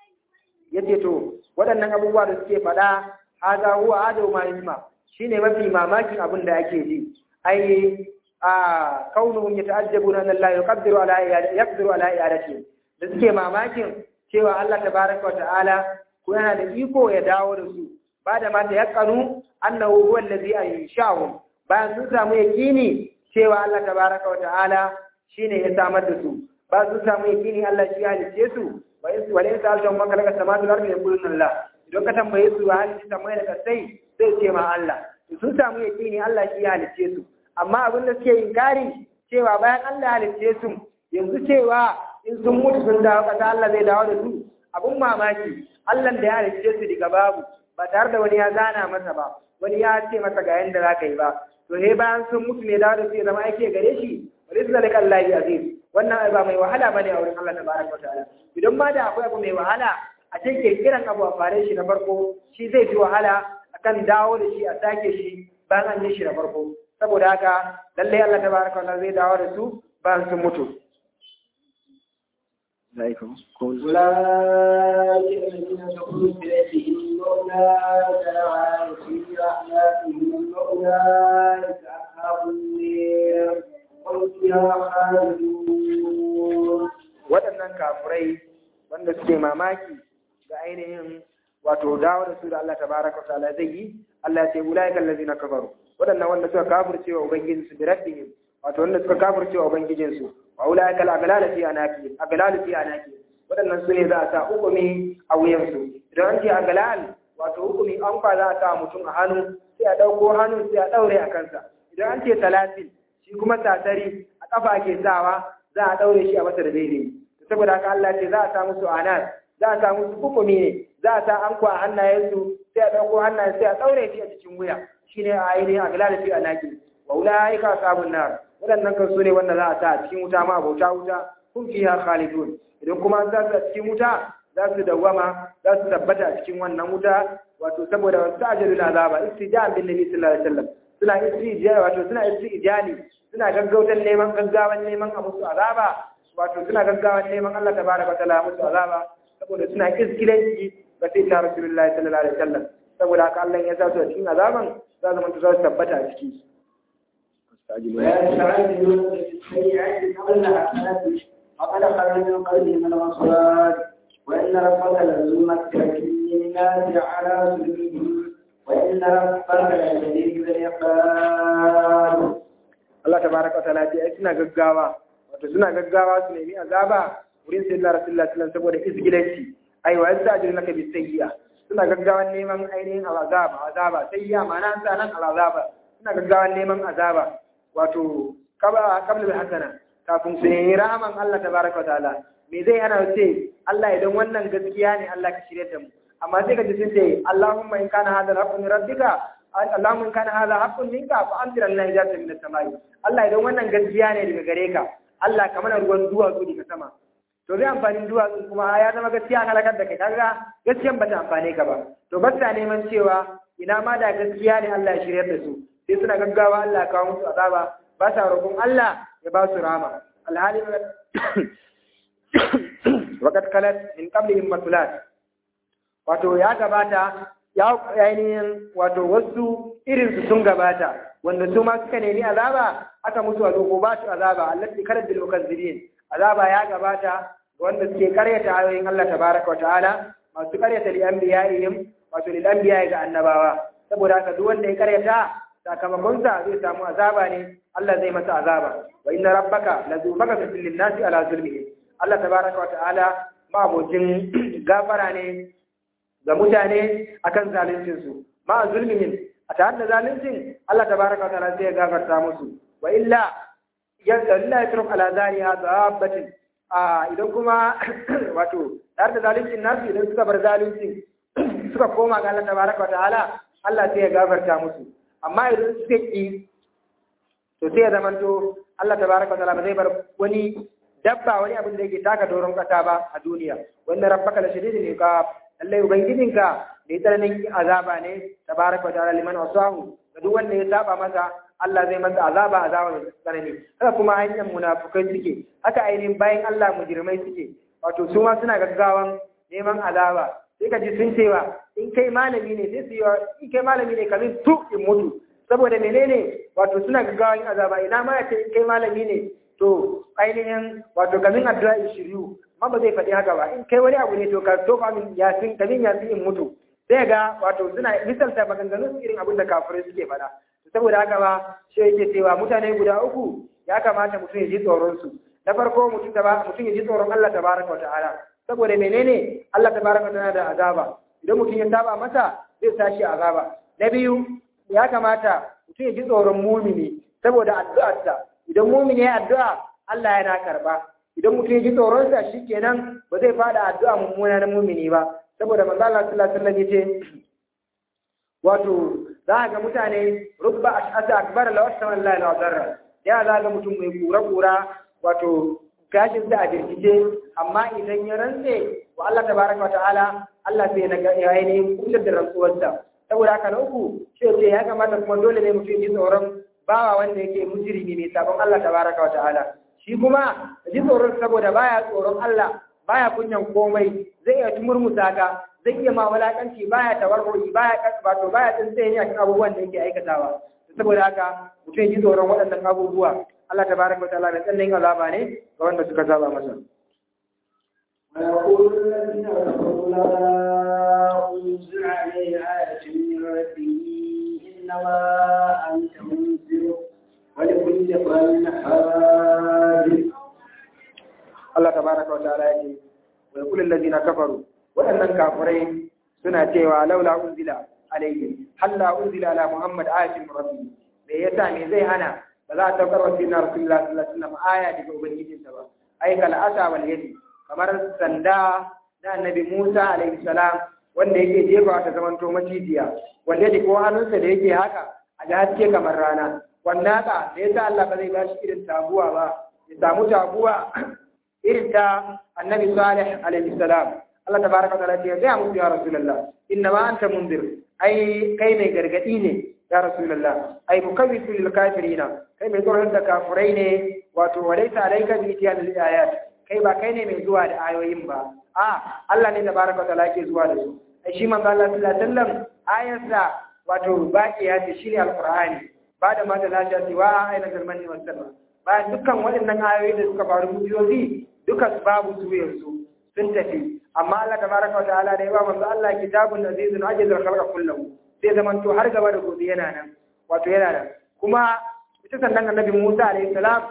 yace to waɗannan abubuwa da suke faɗa haza huwa adu ma isma shine mafi mamakin abin da ake ji ai kaunuhum yata'ajjabuna an Allah yaqdiru ala i'adati da suke mamakin cewa Allah tabaraka ta'ala ko yana da iko ya dawo da su ba da ma ta yaqanu annahu huwa allazi ansha'ahum bayan sun samu yakini cewa Allah tabaraka wa ta'ala shine ya samar da su ba sun samu yakini Allah shi ya halice su wa in sa'altum man khalaqa samawati wal ardi yaquluna Allah idan ka tambaye su wa halice samai da kasai sai ce ma Allah sun samu yakini Allah shi ya halice su amma abin da suke inkari cewa bayan Allah ya halice su yanzu cewa in sun mutu sun dawo kasa Allah zai dawo da su abun mamaki Allah da ya halice su daga babu ba tare da wani ya zana masa ba wani ya ce masa ga yanda za ka yi ba to he bayan sun mutu ne dawo da su ya zama ake gare shi wani su zalika Allah ya aziz wannan ba mai wahala bane a wurin Allah tabaraka wataala idan ma da akwai abu mai wahala a ce kirkiran abu a fare shi na farko shi zai fi wahala akan dawo da shi a sake shi bayan an yi shi na farko saboda haka lalle Allah tabaraka wataala zai dawo da su bayan sun mutu أولئك الذين دخلوا بيتهم وأولئك العالم في رحمتهم وأولئك أصحاب النار هم فيها خالدون. waɗannan kafirai wanda suke mamaki da ainihin wato dawo da su da Allah tabaraka wa ta'ala zai yi Allah ya ce ulaika allazina kafaru waɗannan wanda suka kafirce wa ubangijinsu bi rabbihim wato wanda suka kafirce wa ubangijinsu wa ulaika al-aghlalu fi anaqihim waɗannan su ne za a sa hukumi a wuyansu idan an ce aghlal wato hukumi an kwa za a sa mutum a hannu sai a ɗauko hannun sai a ɗaure a kansa idan an ce talatin shi kuma tasari a ƙafa ake sawa za a ɗaure shi a masa da daidai saboda haka Allah ce za a sa musu anas za a sa musu hukumi ne za a sa anko a hannayensu sai a ɗauko hannayen sai a ɗaure shi a cikin wuya shine a ainihin aghlal fi anaqihim wa ulaika ashabun nar waɗannan kan su ne wanda za a sa a cikin wuta ma abota wuta kun fiha khalidun idan kuma an sa su a cikin wuta za su dawwama za su tabbata a cikin wannan wuta wato saboda wasu ajalul azaba istijan bin nabi sallallahu alaihi wasallam suna istijali suna gaggawan neman a musu azaba wato suna gaggawan neman Allah tabaraka wa ta'ala musu azaba saboda suna iskilanci ga sayyidina rasulullahi sallallahu alaihi wasallam saboda haka Allah ya sa su a cikin azaban za su tabbata a ciki ويستعجلون بالسيئات قبل حسنات وقد خرج من قبلهم الأصوات وإن ربك لذو مغفرة للناس على ظلمهم وإن ربك لشديد العقاب. Allah tabaraka wa ta'ala ya suna gaggawa wato suna gaggawa su nemi azaba wurin sayyidina rasulullahi sallallahu alaihi wasallam saboda isgilanci ai wa yasta'jilunaka bis-sayyi'a suna gaggawan neman ainihin azaba sayyi'a ma'ana sanan azaba suna gaggawan neman azaba wato qabla al-hasana kafin su yi rahaman Allah tabaraka wa ta'ala me zai hana ce Allah idan wannan gaskiya ne Allah ka shirye ta mu amma sai ka ji sun ce Allahumma in kana hadha haqqun min rabbika Allahumma in kana hadha haqqun minka fa amtir lana hijatan min as-samai Allah idan wannan gaskiya ne daga gare ka Allah ka mana ruwan duwatsu daga sama to zai amfani duwatsu kuma ya zama gaskiya an halakar da kai kaga gaskiyan bata amfane ka ba to ba sa neman cewa ina ma da gaskiya ne Allah ya shiryar da su sai suna gaggawa Allah ya kawo musu azaba ba sa roƙon Allah ya ba su rama alhali waqad kalat min qablihim masulat wato ya gabata ya ainihin wato wasu irinsu sun gabata wanda su ma suka nemi azaba aka mutu a zo ba su azaba allati karat bil mukazzibin azaba ya gabata wanda suke karyata ayoyin Allah tabaraka wa ta'ala masu karyata li anbiya'ihim wato lil anbiya'i ga annabawa saboda haka duk wanda ya karyata sakamakon sa zai samu azaba ne Allah zai masa azaba wa inna rabbaka lazu maghfiratin lin nasi ala zulmihi Allah tabaraka wa ta'ala ma abokin gafara ne ga mutane akan zaluncin su ma zulmihim a tare da zaluncin Allah tabaraka wa ta'ala zai gafarta musu wa illa yalla yatruk ala zariha dabbatin idan kuma wato tare da zaluncin nasu idan suka bar zaluncin suka koma ga Allah tabaraka wa ta'ala Allah sai ya gafarta musu amma idan suka ki to sai ya zamanto Allah tabaraka wa ta'ala ba zai bar wani dabba wani abin da yake taka doron kasa ba a duniya wannan rabbaka la shadidul iqab Allah ubangijinka da tsananin azaba ne tabaraka wa ta'ala liman asahu ga duk wanda ya saba masa Allah zai masa azaba mai tsanani haka kuma hanyar munafukai suke haka ainihin bayan Allah mujrimai suke wato su ma suna gaggawan neman azaba sai ka ji sun cewa in kai malami ne sai su yi in kai malami ne kamin tu in mutu saboda menene wato suna gaggawan azaba ina ma ya ce in kai malami ne to ainihin wato kamin addu'a in shiryu amma ba zai faɗi haka ba in kai wani abu ne to ka tofa min yasin kamin yasin in mutu sai ga wato suna misalta maganganun irin abin da kafirai suke faɗa saboda haka ba shi yake cewa mutane guda uku ya kamata mutum ya ji tsoron su na farko mutum ya ji tsoron Allah tabaraka wa ta'ala saboda menene Allah tabaraka wa ta'ala da azaba idan mutum ya saba masa zai tashi azaba na biyu ya kamata mutum ya ji tsoron mumini saboda addu'arsa idan mumini ya addu'a Allah yana karba idan mutum ya ji tsoron sa shikenan ba zai fada addu'a mummuna na mumini ba saboda manzo Allah sallallahu alaihi wasallam yace wato za ga mutane rubba ash'asa akbar la wasama Allah la darra ya za ga mutum mai kura wato gashin sa a jirgice amma idan ya rantse wa Allah tabaraka wa ta'ala Allah sai na ga yayin kullum da rantsuwarsa saboda haka na uku ce ya kamata kuma dole ne mutum ji tsoron bawa wanda yake mujrimi mai sabon Allah tabaraka wa ta'ala shi kuma ji tsoron saboda baya tsoron Allah baya kunyan komai zai iya tumurmusa ka zai iya ma walakanci baya tawarruri baya kasbato baya tsintsiye ne akan abubuwan da yake aikatawa saboda haka mutum ji tsoron waɗannan abubuwa Allah tabaraka wa ta'ala mai tsannin azaba ne ga wanda suka saba masa ويقول الذين كفروا لا أنزل عليه آية من ربه إنما أنت منذر ولكل قوم حادث Allah tabaraka wa ta'ala yake wa yaqulu allazina kafaru wadannan kafirai suna cewa laula unzila alayhi halla unzila ala muhammad ayatin rabbi me yasa me zai hana ba za a taukar wa sayyidina rasulullah sallallahu alaihi wasallam aya daga ubangijinsa ba ai kal asa wal yadi kamar sanda na annabi Musa alaihi salam wanda yake jefa ta zamanto macijiya wanda yake ko hannunsa da yake haka a ga haske kamar rana wannan ka da yasa Allah ba zai ba shi irin taguwa ba ya samu taguwa irin ta annabi Salih alaihi salam Allah tabaraka wa ta'ala ya ga musu ya rasulullah inna ma anta munzir ai kai mai gargadi ne ya rasulullah ai mukawwifu lil kafirina kai mai tsoron da kafirai ne wato walaysa alayka bi itiyanil ayat kai ba kai ne mai zuwa da ayoyin ba Allah ne tabaraka wa ta'ala ke zuwa da su ai shi manzo Allah sallallahu alaihi wasallam ayarsa wato baqiya ce shine alqur'ani ba da ma da lafiya wa aina kalmani wasallam ba dukkan waɗannan ayoyi da suka faru mujiyoyi duka babu su yanzu sun tafi amma Allah tabaraka wa ta'ala da yawa manzo Allah kitabun azizun ajizul khalqa kullahu sai zaman to har gaba da gobe yana nan wato yana nan kuma ita sannan annabi Musa alaihi salam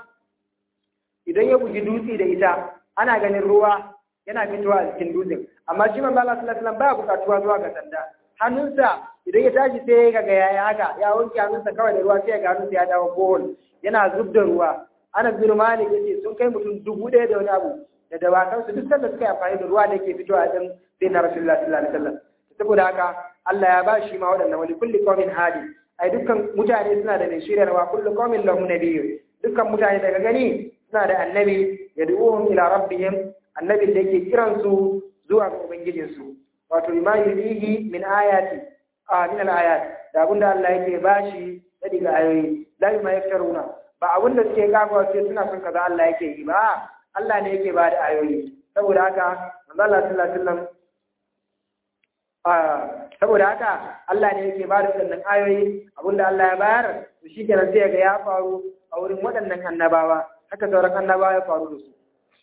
idan ya buji dutse da ita ana ganin ruwa yana fitowa a cikin dutsen amma shi manzo Allah sallallahu alaihi wasallam baya bukatuwa zuwa ga sanda hannunsa idan ya tashi sai ya ga yaya haka ya wanke hannunsa kawai da ruwa sai ya ga hannunsa ya dawo bohol yana zub da ruwa Anas bin Malik yace sun kai mutum 1000 da wani abu da dawakan su duk sanda suka yi amfani da ruwa da yake fitowa din sai na Rasulullah sallallahu alaihi wasallam saboda haka Allah ya ba shi ma wadannan wali kulli qaumin hadi ai dukkan mutane suna da mai shiryarwa kullu qaumin lahum nabiyyun dukkan mutane daga gani suna da annabi yad'uhum ila rabbihim annabi da yake kiran su zuwa ga ubangijin su wato ima yulihi min ayati min al-ayat da abinda Allah yake bashi da diga ayoyi la ma yaktaruna ba abinda suke kafa sai suna son kaza Allah yake yi ba Allah ne yake ba da ayoyi saboda haka manzo Allah sallallahu alaihi wasallam saboda haka Allah ne yake ba da waɗannan ayoyi abinda Allah ya bayar to shikenan sai ga ya faru a wurin waɗannan annabawa haka sauran annabawa ya faru da su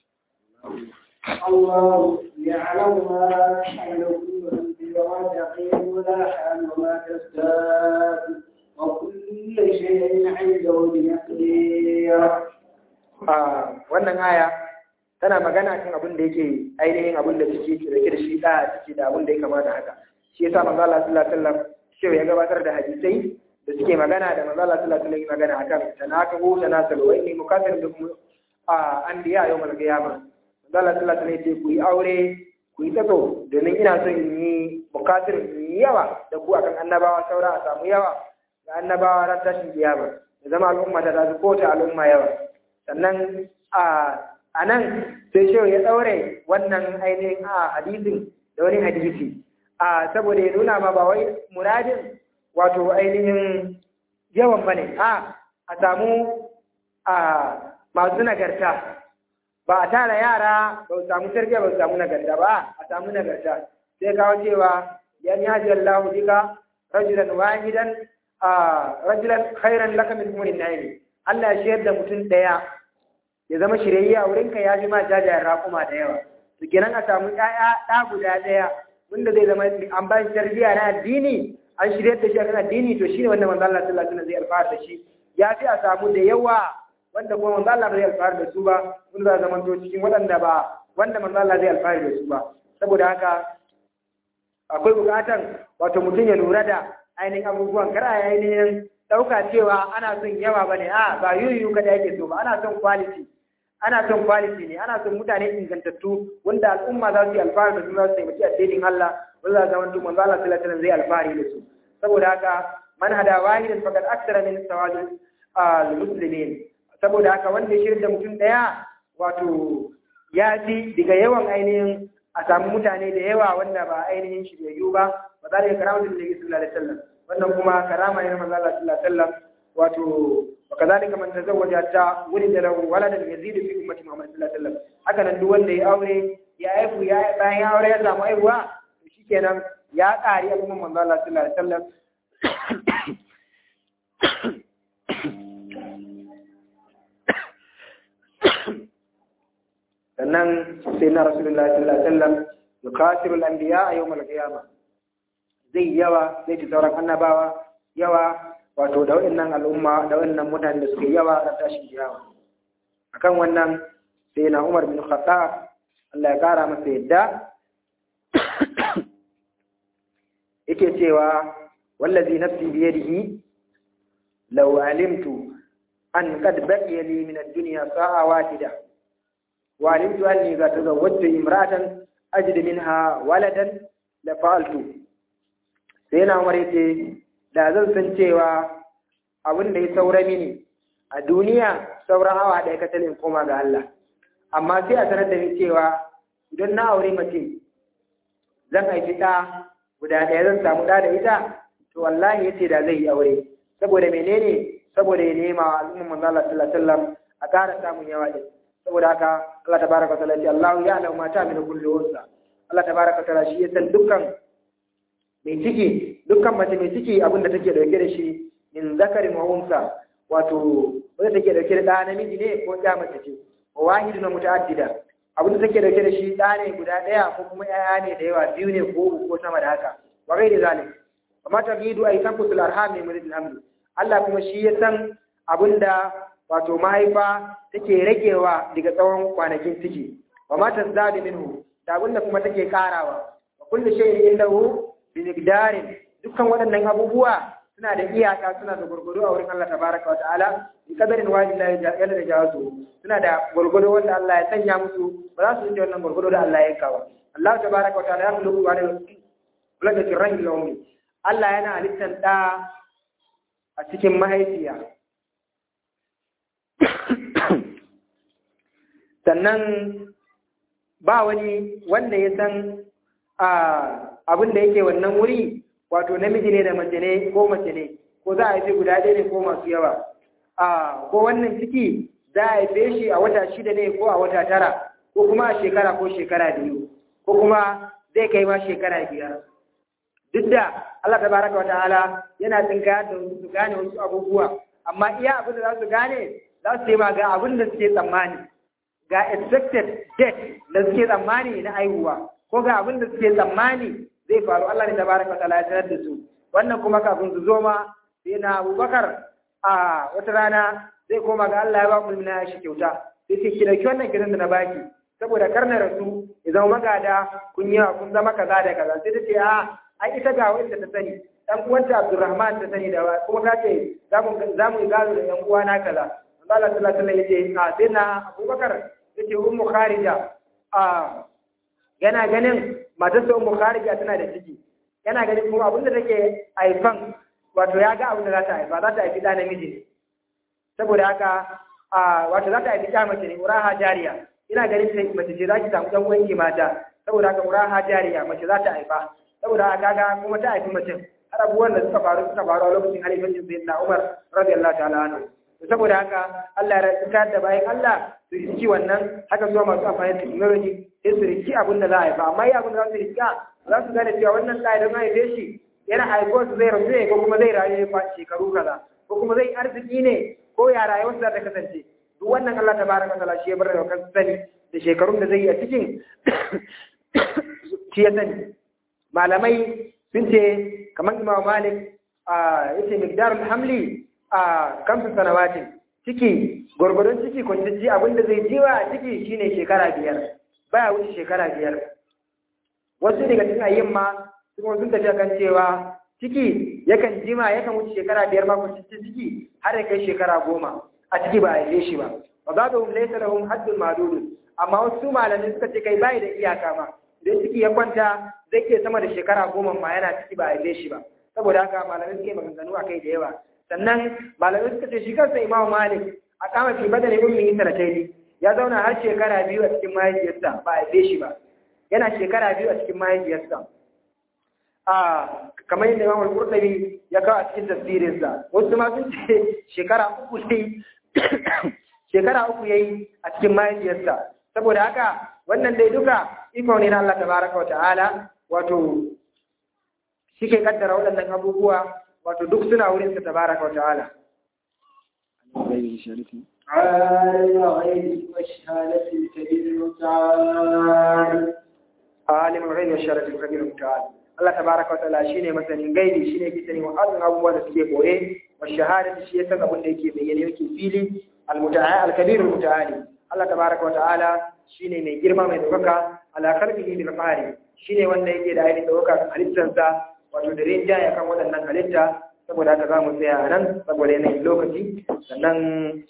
الله يعلم ما تحمل كل أنثى وما تقيم لها وما تزداد وكل شيء عنده بمقدار. wannan aya tana magana kan abin da yake ainihin abin da suke rike da shi da suke da abin da ya kamata haka shi yasa manzo Allah sallallahu alaihi wasallam shi ya gabatar da hadisai da suke magana da manzo Allah sallallahu alaihi wasallam magana akan tanakahu tanasalu wa inni mukaththir bikum anbiya yawm al-qiyamah. Allah sallallahu alaihi wasallam ku yi aure ku yi tazo domin ina son in yi bukatar yawa da ku akan annabawa saura a samu yawa da annabawa ran tashin kiyama da zama al'umma ta zasu ko ta al'umma yawa sannan a nan sai shehu ya daure wannan ainihin hadisin da wani hadisi saboda ya nuna ma ba wai muradin wato ainihin yawan bane a samu masu nagarta ba a tara yara ba su samu tarbiyya ba su samu nagarta ba a samu nagarta sai kawo cewa yan yaji Allah dika rajulan wahidan rajulan khairan laka min umurin na'im Allah ya shiyar da mutum daya ya zama shirayya wurin ka ya ji ma jajayen raƙuma da yawa to kenan a samu ƴaƴa ɗa guda daya wanda zai zama an ba shi tarbiyya na addini an shiryar da shi a addini to shine wanda manzo Allah sallallahu alaihi wasallam zai alfahar da shi ya fi a samu da yawa wanda kuma manzo Allah bai alfahari da su ba kun za zaman to cikin waɗanda ba wanda manzo Allah zai alfahari da su ba saboda haka akwai bukatan wato mutum ya lura da ainihin abubuwan kar a ainihin ɗauka cewa ana son yawa bane ba yuyu kada yake so ba ana son quality ne ana son mutane ingantattu wanda al'umma za su yi alfahari da su za su taimaki addinin Allah wanda za zaman to manzo Allah sallallahu alaihi wasallam zai alfahari da su saboda haka man hada wahidan faqad aktsara min sawadil al-muslimin saboda haka wanda ya shirya da mutum ɗaya wato ya fi daga yawan ainihin a samu mutane da yawa wanda ba ainihin shiryayyu ba ba za da yi karama da Nabi sallallahu alaihi wasallam wannan kuma karama ne na manzo Allah sallallahu alaihi wasallam wato wa kazalika man tazawwaja ta wulida lahu waladan yazidu fi ummati Muhammad sallallahu alaihi wasallam haka nan duk wanda ya aure ya aiku ya bayan ya aure ya samu aiwa to shikenan ya ƙari al'umman manzo Allah sallallahu alaihi wasallam sannan sai na rasulullahi sallallahu alaihi wasallam yukasiru al-anbiya yawm al-qiyamah zai yawa zai ci sauran annabawa yawa wato da wannan al'umma da wannan mutane da suke yawa a tashin kiyama akan wannan sai na Umar bin Khattab Allah ya kara masa yadda yake cewa wallazi nafsi bi yadihi law alimtu an qad baqiya li min ad-dunya sa'a wahida وعلمت أني إذا تزوجت امرأة أجد منها ولدا لفعلت سينا عمر يتي da zan san cewa abin da ya saura mini a duniya sauran hawa da ya katalin koma ga Allah amma sai a sanar da ni cewa idan na aure mace zan haifi ɗa guda ɗaya zan samu ɗa da ita to wallahi yace da zai yi aure saboda menene saboda ya nema al'umman manzo Allah sallallahu alaihi wasallam a ƙara samun yawa din saboda haka Allah tabaraka wa ta'ala ya Allah ya alamu mata min kulli unsa Allah tabaraka wa ta'ala shi ya san dukkan mace mai ciki abin da take dauke da shi min zakarin wa unsa wato wanda take dauke da ɗa namiji ne ko ɗa mace ce wa wahidun wa muta'addida abin da take dauke da shi ɗa ne guda ɗaya ko kuma ƴaƴa ne da yawa biyu ne ko uku ko sama da haka wa gairi zalim amma tabidu ay tanqusul arham min murid al-hamd Allah kuma shi ya san abinda wato mahaifa take ragewa daga tsawon kwanakin ciki wa ma tazdadu minhu da abinda kuma take karawa wa kullu shay'in indahu bi miqdarin dukkan waɗannan abubuwa suna da iyaka suna da gurgudu a wurin Allah tabaraka wa ta'ala bi qadarin wajibi la yalla da jawazu suna da gurgudu wanda Allah ya sanya musu ba za su wuce wannan gurgudu da Allah ya kawo Allah tabaraka wa ta'ala ya khluqu wa la tirran lawmi Allah yana halittar da a cikin mahaifiya sannan ba wani wanda ya san abin da yake wannan wuri wato namiji ne da mace ne ko za a haife guda ɗaya ne ko masu yawa ko wannan ciki za a haife shi a wata 6 ne ko a wata 9 ko kuma a shekara ko shekara 2 ko kuma zai kai ma shekara 5 duk da Allah tabaraka wa ta'ala yana tsinkayar da su gane wasu abubuwa amma iya abin da za su gane za su yi ma ga abin da suke tsammani ga expected date da suke tsammani na aihuwa ko ga abin da suke tsammani zai faru Allah ne tabaraka wa ta'ala ya sanar da su wannan kuma kafin su zo ma sai na Abubakar a wata rana zai koma ga Allah ya ba mu na shi kyauta sai ce ki dauki wannan gidan da na baki saboda kar na rasu ya zama magada kun yi kun zama kaza da kaza sai ta ce a ai ita ga wanda ta sani dan uwanta Abdurrahman ta sani da kuma ka ce za mu gado da yan uwa na kaza Allah sallallahu alaihi wasallam yace a sai na Abubakar yace ummu Kharija yana ganin matarsa ummu Kharija tana da ciki yana ganin kuma abin da take haifan wato ya ga abin da za ta haifa za ta haifi ɗa namiji ne saboda haka wato za ta haifi ɗa mace ne uraha jariya ina ganin sai mace ce za ki samu ɗan uwanki mata saboda haka uraha jariya mace za ta haifa saboda haka kaga kuma ta haifi mace har abubuwan da suka faru a lokacin halifancin sayyidina Umar radiyallahu ta'ala anhu saboda haka Allah ya rika da bayan Allah su riski wannan haka zuwa masu amfani da technology sai su riski abin da za a haifa amma yi abin da za su riska za su gane cewa wannan ɗaya don haife shi yana haifo su zai rasu ne ko kuma zai rayu shekaru kaza ko kuma zai arziki ne ko ya rayuwarsa za ta kasance duk wannan Allah tabaraka wa ta'ala shi ya bar da kan sani da shekarun da zai yi a cikin shi ya sani malamai sun ce kamar Imam Malik yace miqdarul hamli kamsu sanawatin ciki gwargwadon ciki kwanciyar abinda zai jiwa a ciki shine shekara 5 baya wuce shekara 5 wasu daga cikin ayyin ma sun tafi kan cewa ciki yakan jima yakan wuce shekara 5 ma kwanciyar ciki har ya kai shekara 10 a ciki ba a yi shi ba wa ba'dhum laysa lahum haddun ma'dud amma wasu malamai suka ce kai bai da iyaka ma idan ciki ya kwanta zai iya sama da shekara 10 ma yana ciki ba a yi shi ba saboda haka malamai suke maganganu akai da yawa sannan malamai suka ce shi kansa Imam Malik a kama fi badal ummi sanataini ya zauna har shekara 2 a cikin mahaifiyarsa ba a yi shi ba yana shekara 2 a cikin mahaifiyarsa kamar yadda Imam Al-Qurtubi ya kawo a cikin tafsirinsa wasu ma sun ce shekara 3 ne shekara 3 yayi a cikin mahaifiyarsa saboda haka wannan dai duka iko ne na Allah tabaraka wa ta'ala wato shi ke kaddara waɗannan abubuwa wato duk suna wurin sa tabaraka wa ta'ala عالم الغيب والشهادة الكبير المتعال عالم الغيب والشهادة الكبير المتعال Allah tabaraka wa ta'ala shine masanin gaibi shine yake sanin wa'azin abubuwa da suke boye wa shahadati shi yasa abin da yake bayyane yake fili al-muta'al al-kabir al-muta'ali Allah tabaraka wa ta'ala shine mai girma mai dokaka ala khalqihi bil qahari shine wanda yake da ainihin dokaka halittarsa wato da rinjaya kan waɗannan halitta saboda haka za mu tsaya a nan saboda yanayin lokaci sannan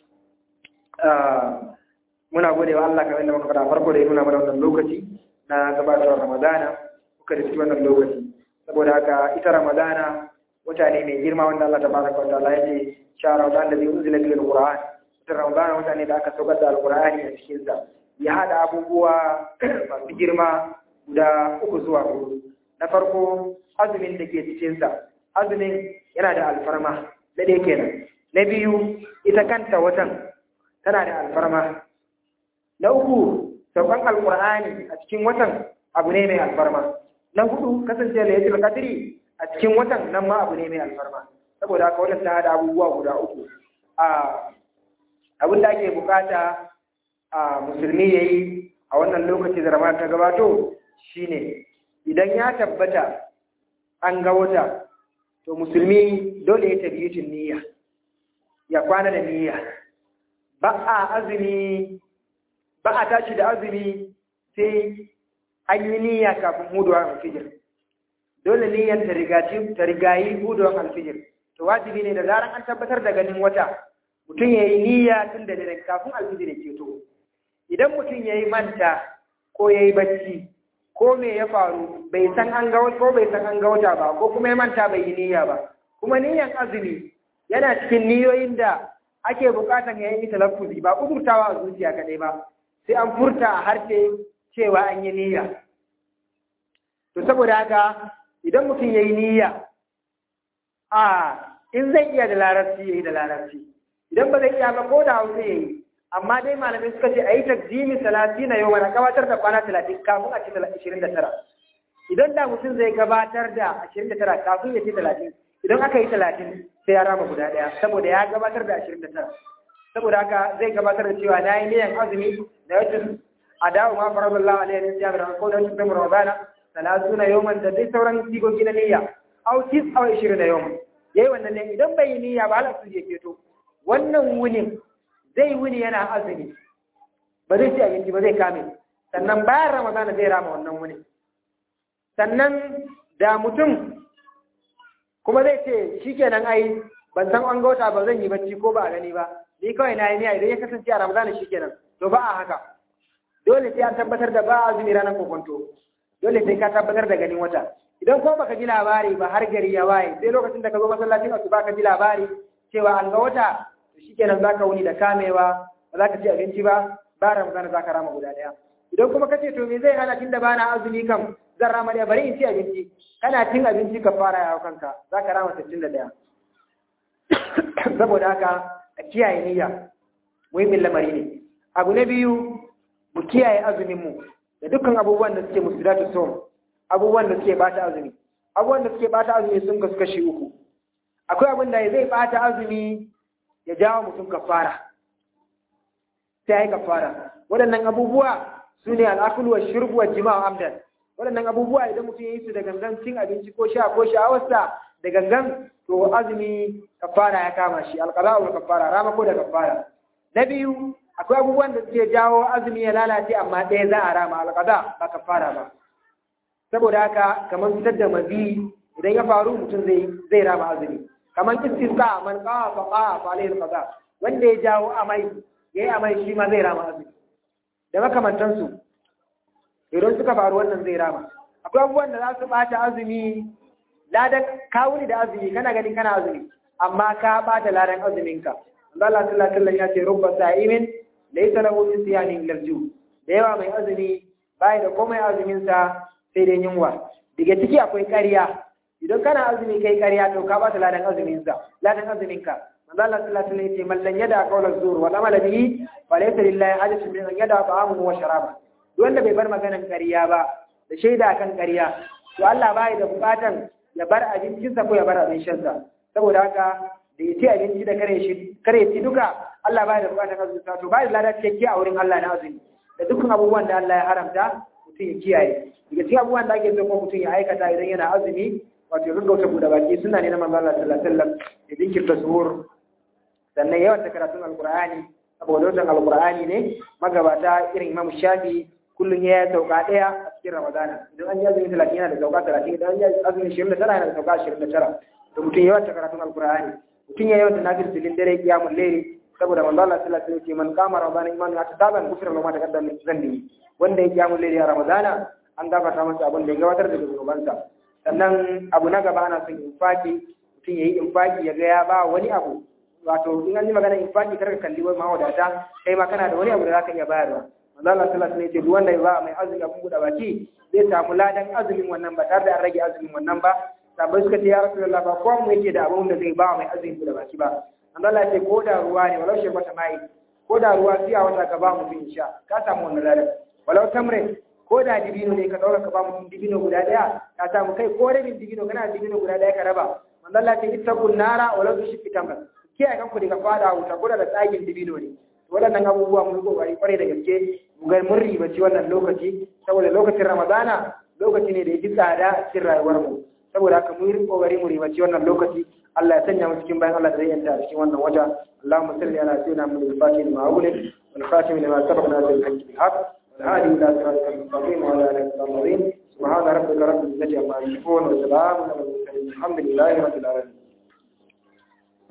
muna gode wa Allah kamar da muka fara farko da ya nuna mana wannan lokaci na gabatar Ramadana muka da wannan lokaci saboda haka ita Ramadana wata ne mai girma wanda Allah tabaraka wa ta'ala yake shara wa Allah zai unzila bil Qur'an ita Ramadana wata ne da aka saukar da Al-Qur'ani a cikin sa ya hada abubuwa masu girma guda 3 zuwa 4 na farko azumin da ke cikinsa azumin yana da alfarma da ɗaya kenan na biyu ita kanta watan tana da alfarma na uku saukan alkur'ani a cikin watan abu ne mai alfarma na hudu kasance laylatul qadri a cikin watan nan ma abu ne mai alfarma saboda haka wannan ta hada abubuwa guda 3 abin da ake bukata a musulmi yayi a wannan lokaci da Ramadan ta gabato shine idan ya tabbata an ga wata to musulmi dole ya tabbiyutin niyya ya kwana da niyya ba a tashi da azumi sai an yi niyya kafin huduwar alfijir dole niyyar ta rigayi huduwar alfijir to wajibi ne da zaran an tabbatar da ganin wata mutum ya yi niyya tun da dare kafin alfijir ya keto idan mutum ya yi manta ko ya yi bacci ko me ya faru bai san an ga wata ko bai san an ga wata ba ko kuma ya manta bai yi niyya ba kuma niyyan azumi yana cikin niyoyin da ake bukatan ya yi talaffuzi ba kudurtawa a zuciya kadai ba sai an furta a harshe cewa an yi niyya to saboda haka idan mutum ya yi niyya in zai iya da larabci ya yi da larabci idan ba zai iya ba ko da hausa ya yi amma dai malamai suka ce a yi takjimi 30 na yau wani gabatar da kwana 30 kafin a ci 29 idan da mutum zai gabatar da 29 kafin ya ce 30 idan aka yi 30 sai ya rama guda ɗaya saboda ya gabatar da 29 saboda haka zai gabatar da cewa na yi niyan azumi da yacin adawu ma faradallahu alaihi wa sallam ko da cikin ramadana 30 yawman da dai sauran sigogi na niyya aw 20 yawman yayi wannan ne idan bai yi niyya ba Allah su je keto wannan wunin zai wuni yana azumi ba zai ci abinci ba zai kame sannan bayan ramadana zai rama wannan wuni sannan da mutum kuma zai ce shikenan ai ban san an gauta ba zan yi bacci ko ba a gani ba ni kawai na yi niyya idan ya kasance a ramadana shikenan to ba a haka dole sai an tabbatar da ba azumi ranar kokonto dole sai ka tabbatar da ganin wata idan kuma baka ji labari ba har gari ya waye sai lokacin da ka zo masallacin asuba ka ji labari cewa an ga wata to shikenan zaka wuni da kamewa ba za ka ci abinci ba ba ramadana zaka rama guda daya idan kuma kace to me zai hana tunda bana azumi kam zan rama da bari in ci abinci kana cin abinci ka fara yawo kanka zaka rama 61 saboda haka a kiyaye niyya muhimmin lamari ne abu na biyu mu kiyaye azumin mu da dukkan abubuwan da suke musbidatu sawm abubuwan da suke bata azumi abubuwan da suke bata azumi sun kasu kashi uku akwai abin da zai bata azumi ya jawo mutum kafara sai ai kafara waɗannan abubuwa su ne al'akulu wa shurbu wa jima'u amdan waɗannan abubuwa idan mutum ya yi su da gangan cin abinci ko sha ko sha'awarsa da gangan to azumi kafara ya kama shi alqada wa kafara rama ko da kafara na biyu akwai abubuwan da suke jawo azumi ya lalace amma ɗaya za a rama alqada ba kafara ba saboda haka kamar fitar da mazi idan ya faru mutum zai rama azumi kamar istisqa man qawa fa qawa fa alayhi alqada wanda ya jawo amai yayi amai shi ma zai rama azumi da makamantansu idan suka faru wannan zai rama akwai abubuwan da za su bata azumi ladan kawuni da azumi kana ganin kana azumi amma ka bata ladan azuminka Allah sallallahu alaihi wasallam ya ce rubba sa'imin laysa lahu min siyami illa al-ju da yawa mai azumi bai da komai azumin sa sai dai yunwa daga ciki akwai ƙarya idan kana azumi kai ƙarya to ka bata ladan azumin sa ladan azuminka Allah sallallahu alaihi wasallam ya ce man lan yada qawla zur wa amala bihi fa laysa lillahi hajatun min an yada ta'amuhu wa sharaba wanda bai bar maganan ƙarya ba da shaida kan ƙarya to Allah bai da bukatan ya bar abincinsa ko ya bar abin shansa saboda haka da ya ci abinci da kare ci duka Allah bai da bukatan azumi to bai da ladar cikakke a wurin Allah na azumi da dukkan abubuwan da Allah ya haramta mutum ya kiyaye daga cikin abubuwan da ake so ko mutum ya aikata idan yana azumi wato gaggauta buɗe baki suna ne na manzo Allah sallallahu alaihi wasallam ya jinkirta suhur sannan yawan karatun alqur'ani saboda wannan alqur'ani ne magabata irin Imam Shafi kullum ya sauka ɗaya a cikin Ramadana idan an yi azumi 30 yana da sauka 30 idan an yi azumi 29 yana da sauka 29 to mutum yawan karatun alqur'ani mutum ya yawan nafil tilin dare qiyamul layl saboda manzo Allah sallallahu alaihi wasallam man qama Ramadana imanan ya taban gufira lahu ma taqaddama min dhanbi wanda ya qiyamul layl a Ramadana an gafarta masa abin da ya gabatar da zunubansa sannan abu na gaba ana son infaki mutum yayi infaki ya ga ya ba wani abu wato in an yi magana infaki kar ka kalli wani mawadata kai ma kana da wani abu da zaka iya bayarwa manzo Allah sallallahu alaihi wasallam ya ce duk wanda ya ba mai azumi abun guda baki zai samu ladan azumin wannan ba tare da an rage azumin wannan ba sabai suka ce ya rasulullah ba kowa mu yake da abun da zai ba mai azumin guda baki ba manzo Allah ya ce ko da ruwa ne walau shi mata mai ko da ruwa siya wata ka ba mutum sha ka samu wannan ladan walau tamrin ko da dibino ne ka daura ka ba mutum dibino guda daya ka samu kai ko rabin dibino kana dibino guda daya ka raba manzo Allah ya ce ittaqun nara walau bi shiqqi tamr kiyaye kanku daga fada wuta ko da tsagin dibino ne waɗannan abubuwa mun kokari kwarai da gaske mu ga mun ribaci wannan lokaci saboda lokacin Ramadana lokaci ne da yake tsada a cikin rayuwar mu saboda haka mu yi kokari mu ribaci wannan lokaci Allah ya sanya mu cikin bayan Allah da zai yanta a cikin wannan wata Allahumma salli ala sayyidina Muhammad al-Fatih lima ulil wal khatim lima sabaqna bil haqqi bil haqq wal hadi ila siratal mustaqim wa ala alihi wa sahbihi subhana rabbika rabbil izzati amma yasifun wa salamun ala al mursalin alhamdulillahi rabbil alamin